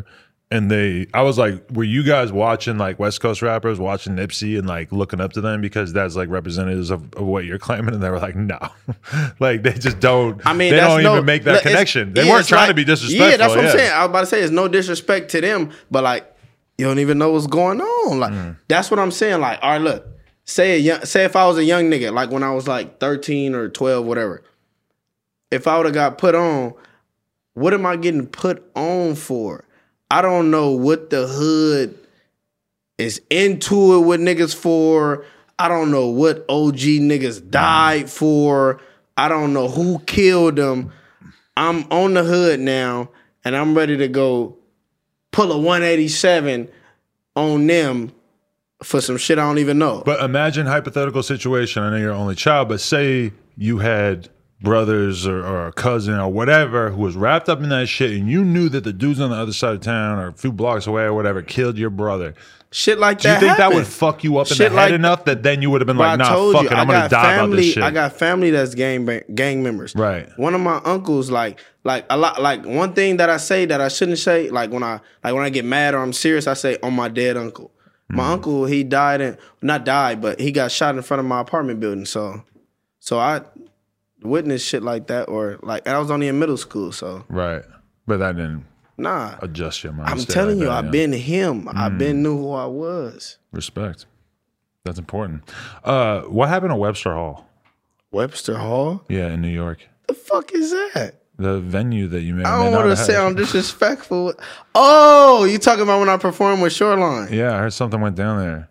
And I was like, were you guys watching like West Coast rappers, watching Nipsey and like looking up to them because that's like representatives of what you're claiming? And they were like, no, like they just don't.
I mean,
they don't even make that connection. They weren't trying to be disrespectful.
Yeah, that's what I'm saying. I was about to say, it's no disrespect to them, but like you don't even know what's going on. Like that's what I'm saying. Like, all right, look, say if I was a young nigga, like when I was like 13 or 12, whatever. If I would have got put on, what am I getting put on for? I don't know what the hood is into it with niggas for. I don't know what OG niggas died for. I don't know who killed them. I'm on the hood now, and I'm ready to go pull a 187 on them for some shit I don't even know.
But imagine hypothetical situation. I know you're an only child, but say you had brothers or a cousin or whatever who was wrapped up in that shit and you knew that the dudes on the other side of town or a few blocks away or whatever killed your brother.
Shit like that.
Do you think
happened.
That would fuck you up in the head enough that then you would have been like, nah, fuck it, I'm going to die about this shit?
I got family that's gang members.
Right.
One of my uncles, like a lot, like one thing that I say that I shouldn't say, like when I get mad or I'm serious, I say on my dead uncle. My uncle, he not died, but he got shot in front of my apartment building. So I witnessed shit like that, or like I was only in middle school, so
right. But that didn't adjust your mind.
I'm telling you, I've been him. I've been knew who I was.
Respect. That's important. What happened at Webster Hall?
Webster Hall?
Yeah, in New York.
The fuck is that?
The venue that you made.
I don't want to sound disrespectful. Oh, you talking about when I performed with Shoreline?
Yeah, I heard something went down there.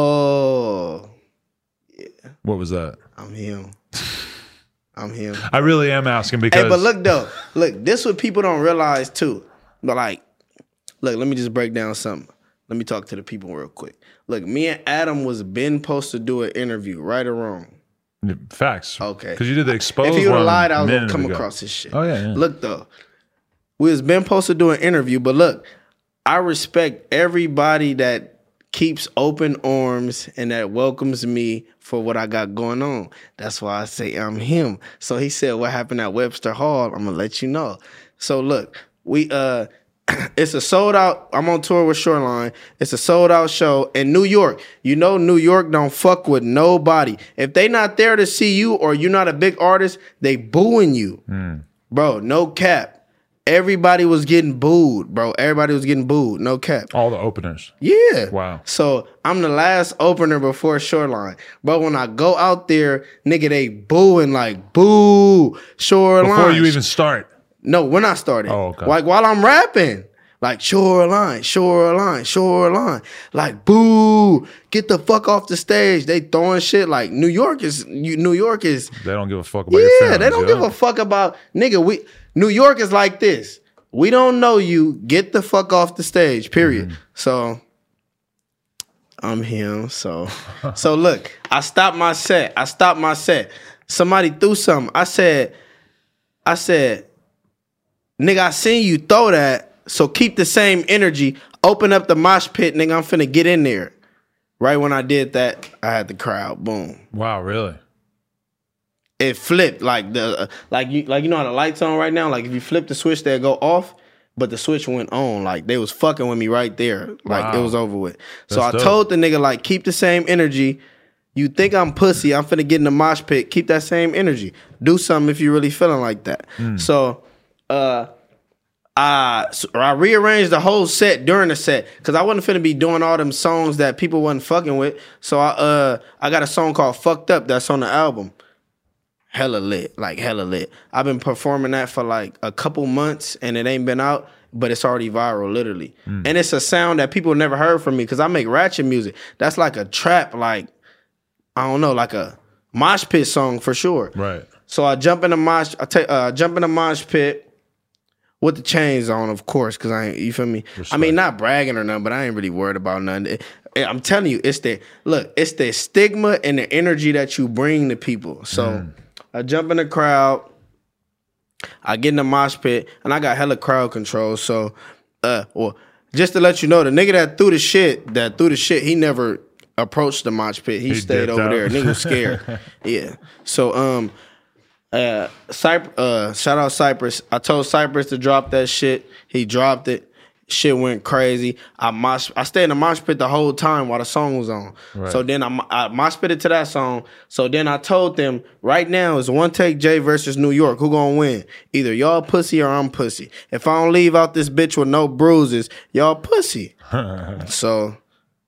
Oh, yeah.
What was that?
I'm him. I'm him.
I really am asking because.
Hey, but look though, this what people don't realize too. But like, look, let me just break down something. Let me talk to the people real quick. Look, me and Adam was been supposed to do an interview, right or wrong?
Facts.
Okay.
Because you did the exposed.
If you would have lied, I was gonna come across this shit.
Oh yeah.
Look though, we was been supposed to do an interview, but look, I respect everybody that keeps open arms and that welcomes me for what I got going on. That's why I say I'm him. So he said, what happened at Webster Hall? I'm gonna let you know. So look, we it's a sold out. I'm on tour with Shoreline. It's a sold out show in New York. You know, New York don't fuck with nobody. If they not there to see you or you're not a big artist, they booing you. Bro, no cap. Everybody was getting booed, bro. Everybody was getting booed. No cap.
All the openers.
Yeah.
Wow.
So I'm the last opener before Shoreline. But when I go out there, nigga, they booing like, boo, Shoreline.
Before you even start.
No, when I started.
Oh, okay.
Like while I'm rapping. Like Shoreline, Shoreline, Shoreline. Like, boo, get the fuck off the stage. They throwing shit like New York is. They
don't give a fuck about your feelings.
Yeah, they don't give a fuck about, nigga, New York is like this. We don't know you. Get the fuck off the stage, period. So, I'm him. So look, I stopped my set. Somebody threw something. I said, nigga, I seen you throw that. So keep the same energy. Open up the mosh pit, nigga. I'm finna get in there. Right when I did that, I had the crowd. Boom.
Wow, really?
It flipped like you know how the lights on right now. Like if you flip the switch, they'll go off. But the switch went on. Like they was fucking with me right there. Like it was over with. So I told the nigga like keep the same energy. You think I'm pussy? I'm finna get in the mosh pit. Keep that same energy. Do something if you really feeling like that. So I rearranged the whole set during the set because I wasn't finna be doing all them songs that people wasn't fucking with. So I got a song called "Fucked Up" that's on the album. Hella lit, like hella lit. I've been performing that for like a couple months and it ain't been out, but it's already viral, literally. And it's a sound that people never heard from me because I make ratchet music. That's like a trap, like I don't know, like a mosh pit song for sure.
Right.
So I jump in the mosh pit. With the chains on, of course, because you feel me? Respect. I mean, not bragging or nothing, but I ain't really worried about nothing. I'm telling you, it's the stigma and the energy that you bring to people. So I jump in the crowd, I get in the mosh pit, and I got hella crowd control. So, just to let you know, the nigga that threw the shit, he never approached the mosh pit. He stayed over there. Nigga was scared. Yeah. So, shout out Cypress. I told Cypress to drop that shit. He dropped it. Shit went crazy. I stayed in the mosh pit the whole time while the song was on.
Right.
So then I mosh pitted to that song. So then I told them, right now it's one take Jay versus New York. Who gonna win? Either y'all pussy or I'm pussy. If I don't leave out this bitch with no bruises, y'all pussy. So,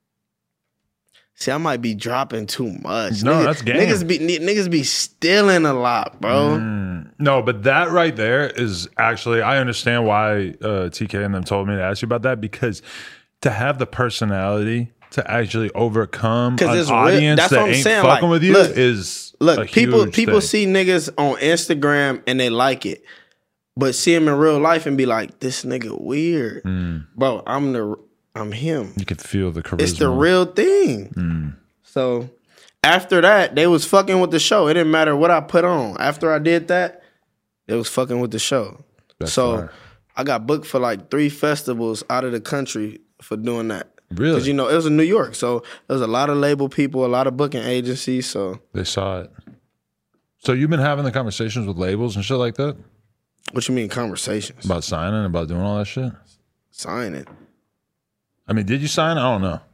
see, I might be dropping too much.
No, that's game.
Niggas be stealing a lot, bro.
No, but that right there is actually, I understand why TK and them told me to ask you about that, because to have the personality to actually overcome an audience
that's
that
what I'm
ain't
saying.
fucking
Like,
with you is a
people
huge thing.
see niggas on Instagram and they like it, but see him in real life and be like, this nigga weird, bro. I'm him.
You can feel the charisma.
It's the real thing. So after that, they was fucking with the show. It didn't matter what I put on. After I did that, they was fucking with the show.
That's
so
fire.
I got booked for like 3 festivals out of the country for doing that.
Really?
Because, you know, it was in New York. So there was a lot of label people, a lot of booking agencies. So
They saw it. So you've been having the conversations with labels and shit like that?
what you mean conversations?
About signing, about doing all that shit?
Signing.
I mean, did you sign? I don't know.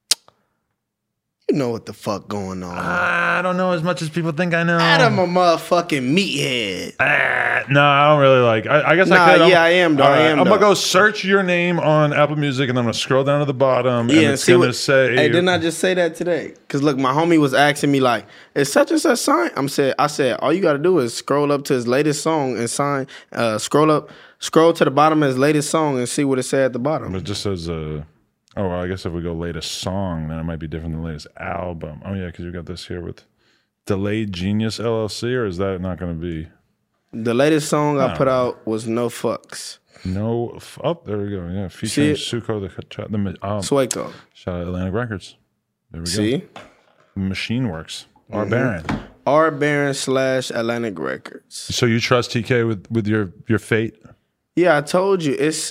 You know what the fuck going on.
I don't know as much as people think I know.
Adam a motherfucking meathead.
No, I don't really like. I guess
Nah,
I could.
yeah, I am, though.
All
I am,
I'm
though.
gonna go search your name on Apple Music, and I'm gonna scroll down to the bottom, and it's
see
gonna
what-
say.
Hey, didn't I just say that today? Because look, my homie was asking me like, "Is such and such sign?" I said, all you got to do is scroll up to his latest song and sign. Scroll to the bottom of his latest song and see what it said at the bottom.
It just says. Oh, well, I guess if we go latest song, then it might be different than latest album. Oh yeah, because you got this here with Delayed Genius LLC, or is that not going to be?
The latest song I put out was No Fucks.
No. Oh, there we go. Yeah, featuring
See it?
Suko the
Swaco.
shout out Atlantic Records. There we
See?
go. Machine Works. R Baron.
R Baron / Atlantic Records.
So you trust TK with your fate?
Yeah, I told you. It's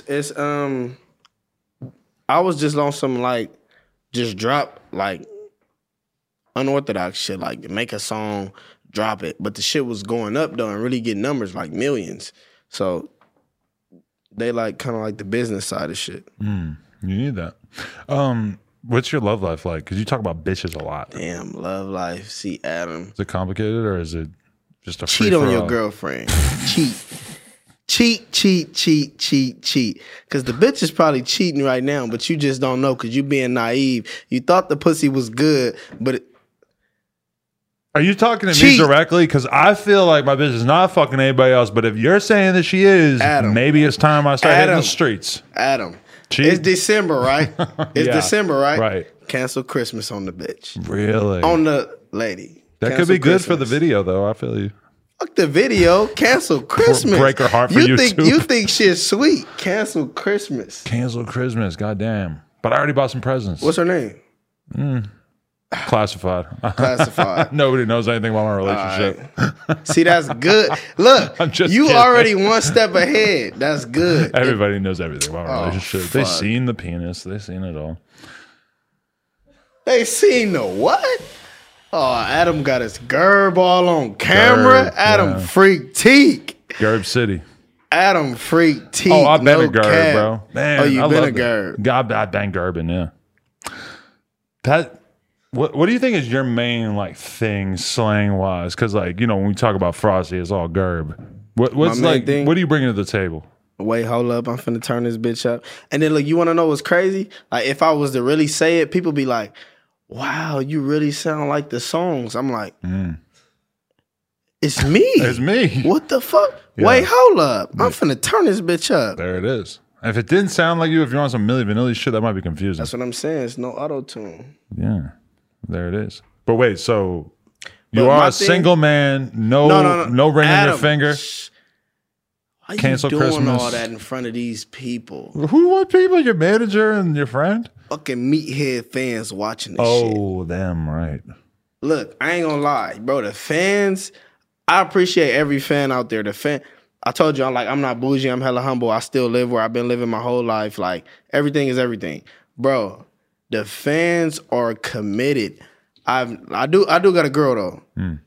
I was just on some like just drop like unorthodox shit, like make a song, drop it. But the shit was going up though and really getting numbers like millions. So they like kind of like the business side of shit.
You need that. What's your love life like? Because you talk about bitches a lot.
Damn, love life. See Adam.
Is it complicated or is it just a
Cheat on your
free-for-all?
girlfriend. Cheat. Cheat. Because the bitch is probably cheating right now, but you just don't know because you being naive. You thought the pussy was good, but
Are you talking to me
Cheat.
directly? Because I feel like my bitch is not fucking anybody else. But if you're saying that she is,
Adam.
maybe it's time I start hitting
Adam.
the streets.
Adam,
Cheat?
it's December, right? It's
Yeah.
December, right?
Right.
Cancel Christmas on the bitch.
Really?
On the lady.
that could
Cancel
be good for the
Christmas.
video, though. I feel you.
Fuck the video. Cancel Christmas.
Break her heart for YouTube.
You think shit's sweet. Cancel Christmas.
Cancel Christmas. Goddamn. But I already bought some presents.
What's her name?
Classified.
Classified.
Nobody knows anything about my relationship.
See, that's good. Look,
I'm just
you
kidding.
already one step ahead. That's good.
Everybody knows everything about my relationship. They
fuck.
seen the penis. They seen it all.
They seen the what? Oh, Adam got his gerb all on camera.
Gerb,
Adam
yeah.
freak teak.
Gerb City.
Adam freak teak.
Oh, I've been
no
a Gerb,
cap.
bro. Man,
Oh, you
I
been a
love that.
Gerb.
God, I've been Gerbing, yeah. That. What do you think is your main like thing slang wise? Because like when we talk about Frosty, it's all Gerb. What's
My main
like?
thing?
What are you bringing to the table?
Wait, hold up. I'm finna turn this bitch up. And then look, you want to know what's crazy? Like if I was to really say it, people be like, wow, you really sound like the songs. I'm like, it's me.
It's me.
What the fuck?
Yeah.
Wait, hold up. I'm finna turn this bitch up.
There it is. If it didn't sound like you, if you're on some Milli Vanilli shit, that might be confusing.
That's what I'm saying. It's no auto tune.
Yeah, there it is. But wait, so you
But
are
my
a
thing-
single man, no ring on your
Adam,
finger.
Why
Cancel
you doing
Christmas.
all that in front of these people?
Who? What people? Your manager and your friend?
Fucking meathead fans watching this shit.
Oh, them, right?
Look, I ain't gonna lie, bro. The fans, I appreciate every fan out there. I told you, I'm not bougie. I'm hella humble. I still live where I've been living my whole life. Like everything is everything, bro. The fans are committed. I do got a girl though.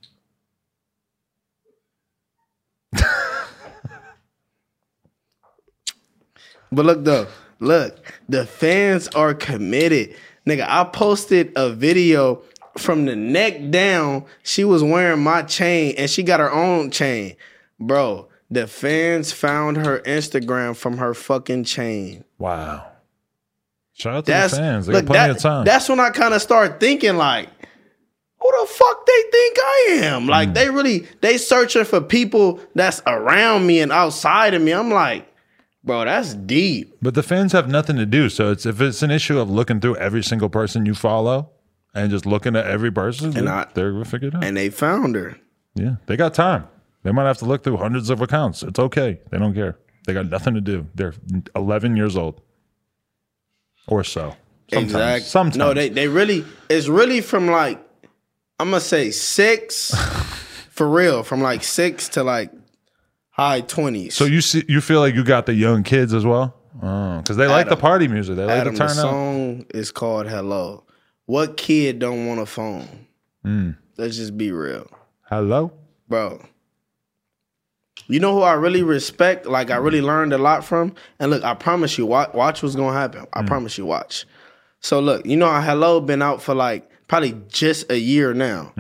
But look though, Look, the fans are committed. Nigga, I posted a video from the neck down. She was wearing my chain and she got her own chain. Bro, the fans found her Instagram from her fucking chain.
Wow. Shout out to the fans. They got plenty of time.
That's when I kind of start thinking like, who the fuck they think I am? Like they searching for people that's around me and outside of me. I'm like, bro, that's deep.
But the fans have nothing to do. So if it's an issue of looking through every single person you follow and just looking at every person, they're going to figure it out.
And they found her.
Yeah, they got time. They might have to look through hundreds of accounts. It's okay. They don't care. They got nothing to do. They're 11 years old or so.
Exactly.
Sometimes.
No, they really, it's really from like, I'm going to say 6 for real, from like 6 to like high 20s.
So you feel like you got the young kids as well? Because they like the party music. They like to turn up.
The song is called Hello. What kid don't want a phone? Let's just be real.
Hello?
Bro. You know who I really respect? Like I really learned a lot from? And look, I promise you, watch what's going to happen. I promise you, watch. So look, you know how Hello been out for like probably just a year now.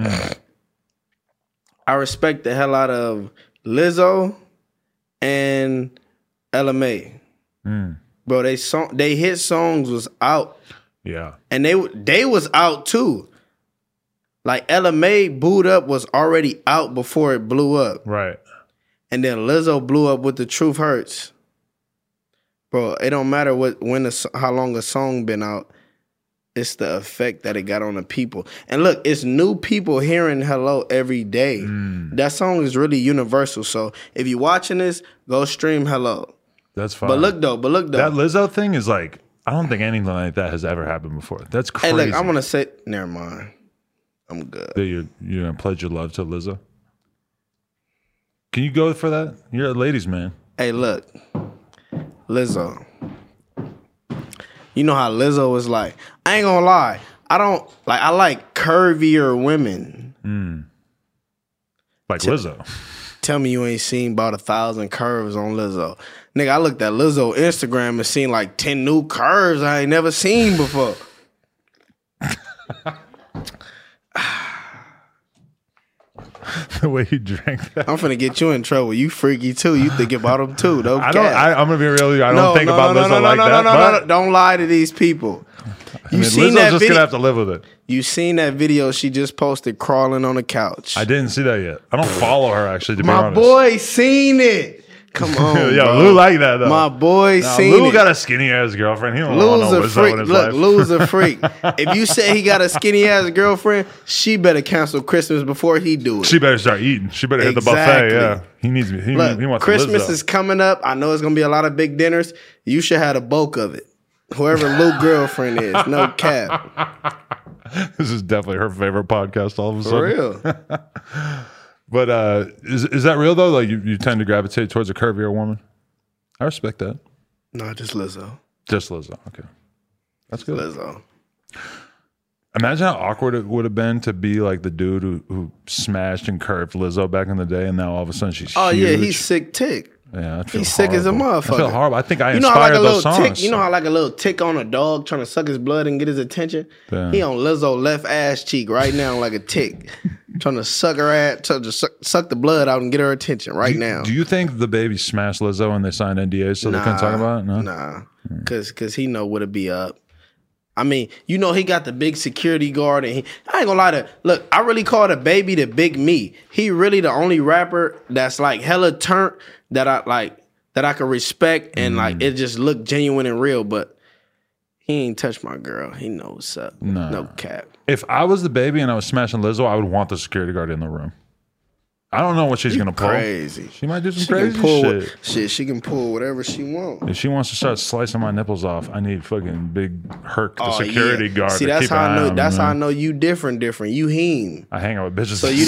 I respect the hell out of Lizzo and LMA. Bro, they hit songs was out.
Yeah.
And they was out too. Like LMA Booed Up was already out before it blew up.
Right.
And then Lizzo blew up with The Truth Hurts. Bro, it don't matter how long a song been out. It's the effect that it got on the people. And look, it's new people hearing Hello every day. That song is really universal. So if you're watching this, go stream Hello.
That's fine.
But look though.
That Lizzo thing is like, I don't think anything like that has ever happened before. That's crazy.
Hey, look, I'm going to say, never mind. I'm good.
You're going to pledge your love to Lizzo? Can you go for that? You're a ladies' man.
Hey, look. Lizzo. You know how Lizzo is like, I ain't gonna lie. I like curvier women.
Like Lizzo.
Tell me you ain't seen about 1,000 curves on Lizzo. Nigga, I looked at Lizzo Instagram and seen like 10 new curves I ain't never seen before.
The way you drank that.
I'm finna get you in trouble. You freaky too. You think about them too. I'm
gonna be real. I don't think about Lizzo like that.
No. Don't lie to these people.
Lizzo's just gonna have to live with it.
You seen that video she just posted crawling on the couch?
I didn't see that yet. I don't follow her actually. To be honest,
my boy seen it. Come on,
yeah,
bro.
Lou like that though.
My boy seen
Lou
it.
got a skinny ass girlfriend. He don't
Lou's
know
a freak. Look, Lou's a freak. If you say he got a skinny ass girlfriend, she better cancel Christmas before he do it.
She better start eating. She better hit the buffet. Yeah, he needs me. He wants
Christmas is coming up. I know it's gonna be a lot of big dinners. You should have the bulk of it. Whoever Lou girlfriend is, no cap.
This is definitely her favorite podcast. All of a sudden,
for real.
But is that real though? Like you tend to gravitate towards a curvier woman. I respect that.
No, just Lizzo.
Just Lizzo. Okay, that's good.
Lizzo.
Imagine how awkward it would have been to be like the dude who smashed and curved Lizzo back in the day, and now all of a sudden she's huge.
Yeah, he's sick tick.
Yeah,
he's sick as a motherfucker.
I feel horrible. I think I
inspired how like a
those
little
songs.
Tick, you know how like a little tick on a dog trying to suck his blood and get his attention? Damn. He on Lizzo left ass cheek right now like a tick. Trying to suck her ass, suck the blood out and get her attention now.
Do you think the baby smashed Lizzo and they signed NDAs so they couldn't talk about it? No?
Nah, because he know what it be up. I mean, you know he got the big security guard, and I ain't gonna lie look, I really call the baby the big me. He really the only rapper that's like hella turnt that I can respect and like it just look genuine and real, but he ain't touched my girl. He knows what's up. No cap.
If I was the baby and I was smashing Lizzo, I would want the security guard in the room. I don't know what she's gonna pull.
Crazy.
She might do some crazy shit.
She can pull whatever she wants.
If she wants to start slicing my nipples off, I need fucking big Herc, the security guard.
See,
to
that's
keep
how
an
I
eye
know.
on
That's
me,
how I know you different. You him.
I hang out with bitches.
So you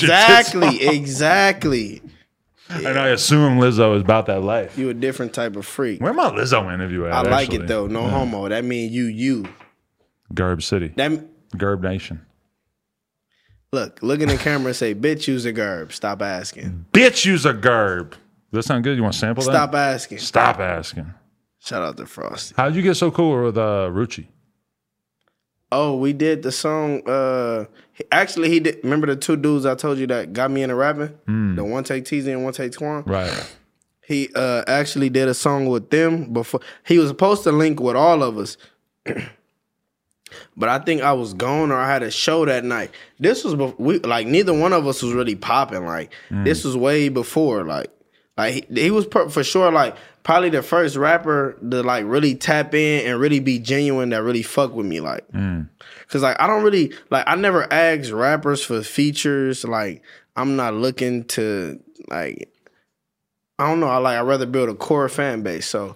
exactly.
Yeah. And I assume Lizzo is about that life.
You a different type of freak.
Where my Lizzo interview at?
I like it though. No homo. That means you.
Garb City. Garb Nation.
Look in the camera and say, bitch, use a garb. Stop asking.
Bitch, use a garb. Does that sound good? You want to sample that?
Stop asking.
Stop asking.
Shout out to Frosty.
How'd you get so cool with Rucci?
Oh, we did the song. Actually, he did. Remember the two dudes I told you that got me into rapping? The One Take TZ and One Take Twan?
Right.
He actually did a song with them before. He was supposed to link with all of us. But I think I was gone or I had a show that night. This was like neither one of us was really popping. Like this was way before. Like he was for sure like probably the first rapper to like really tap in and really be genuine that really fuck with me. Like, cause like I don't really like I never asked rappers for features. Like I'm not looking to like I don't know. I'd rather build a core fan base. So,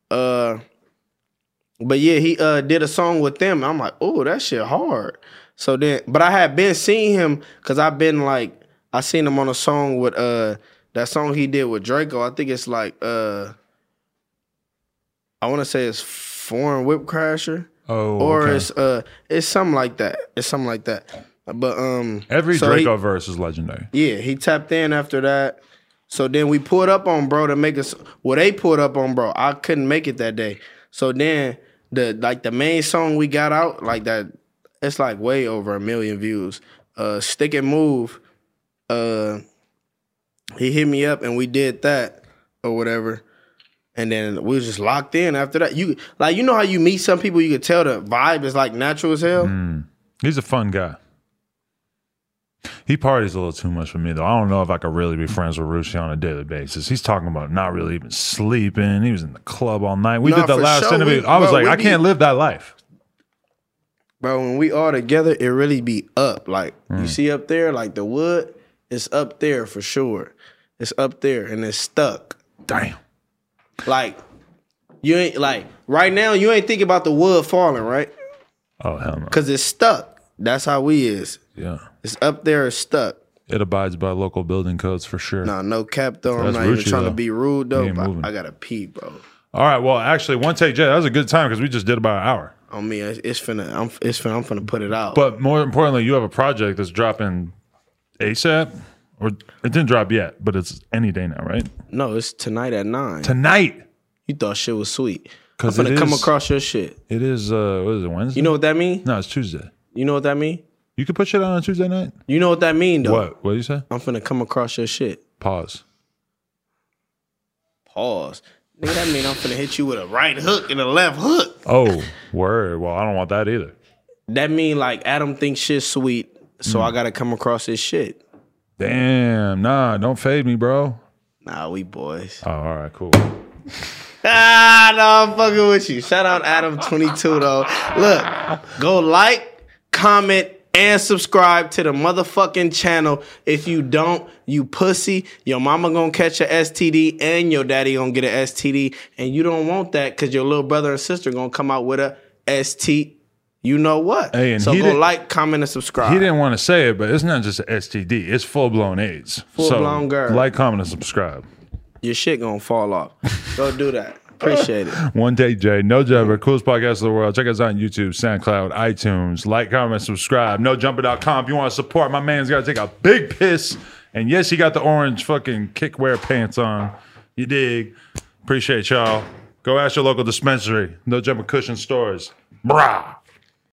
but yeah, he did a song with them. I'm like, oh, that shit hard. So then, but I had been seeing him because I've been like, I seen him on a song with that song he did with Draco. I think it's like I want to say it's Foreign Whip Crasher.
Oh,
or
okay.
It's something like that. It's something like that. But
every
so
Draco verse is legendary.
Yeah, he tapped in after that. So then we pulled up on bro to make us. Well, they pulled up on bro. I couldn't make it that day. So then the main song we got out like that. It's like way over 1 million views. Stick and Move. He hit me up and we did that or whatever. And then we was just locked in after that. You know how you meet some people, you could tell the vibe is like natural as hell.
He's a fun guy. He parties a little too much for me, though. I don't know if I could really be friends with Rucci on a daily basis. He's talking about not really even sleeping. He was in the club all night. We did the last interview. I was like, I can't live that life.
Bro, when we all together, it really be up. Like, you see up there, like the wood, it's up there for sure. It's up there and it's stuck.
Damn.
Like, you ain't, like, right now, you ain't thinking about the wood falling, right?
Oh, hell no.
Because it's stuck. That's how we is.
Yeah.
It's up there, it's stuck.
It abides by local building codes for sure.
Nah, no cap, though.
That's
I'm not even
Rucci,
trying
though.
to be rude, though. But
moving.
I got to pee, bro.
All right, well, actually, One Take J, that was a good time because we just did about an hour.
On me, I'm finna put it out.
But more importantly, you have a project that's dropping ASAP, or it didn't drop yet, but it's any day now, right?
No, it's tonight at 9.
Tonight.
You thought shit was sweet. I'm
'Cause
finna come across your shit.
It is, what is it, Wednesday?
You know what that mean?
No, it's Tuesday.
You know what that mean?
You could put shit on Tuesday night?
You know what that mean, though?
What? What did you say?
I'm finna come across your shit.
Pause.
Pause. Nigga, that mean I'm finna hit you with a right hook and a left hook.
Oh, word. Well, I don't want that either.
That mean like Adam thinks shit's sweet, so I gotta come across his shit.
Damn. Nah, don't fade me, bro.
Nah, we boys.
Oh, all right, cool.
No, I'm fucking with you. Shout out Adam22 though. Look, go like, comment, and subscribe to the motherfucking channel. If you don't, you pussy. Your mama gonna catch a STD and your daddy gonna get a STD. And you don't want that because your little brother and sister gonna come out with a ST. You know what?
Hey, and
so
he
go like, comment, and subscribe.
He didn't want to say it, but it's not just an STD. It's full-blown AIDS.
Full-blown girl.
Like, comment, and subscribe.
Your shit gonna fall off. Go do that. Appreciate it.
One Take J, No Jumper, coolest podcast in the world. Check us out on YouTube, SoundCloud, iTunes. Like, comment, subscribe. NoJumper.com. If you want to support, my man's got to take a big piss. And yes, he got the orange fucking kickwear pants on. You dig? Appreciate y'all. Go ask your local dispensary. No Jumper Cushion stores. Brah.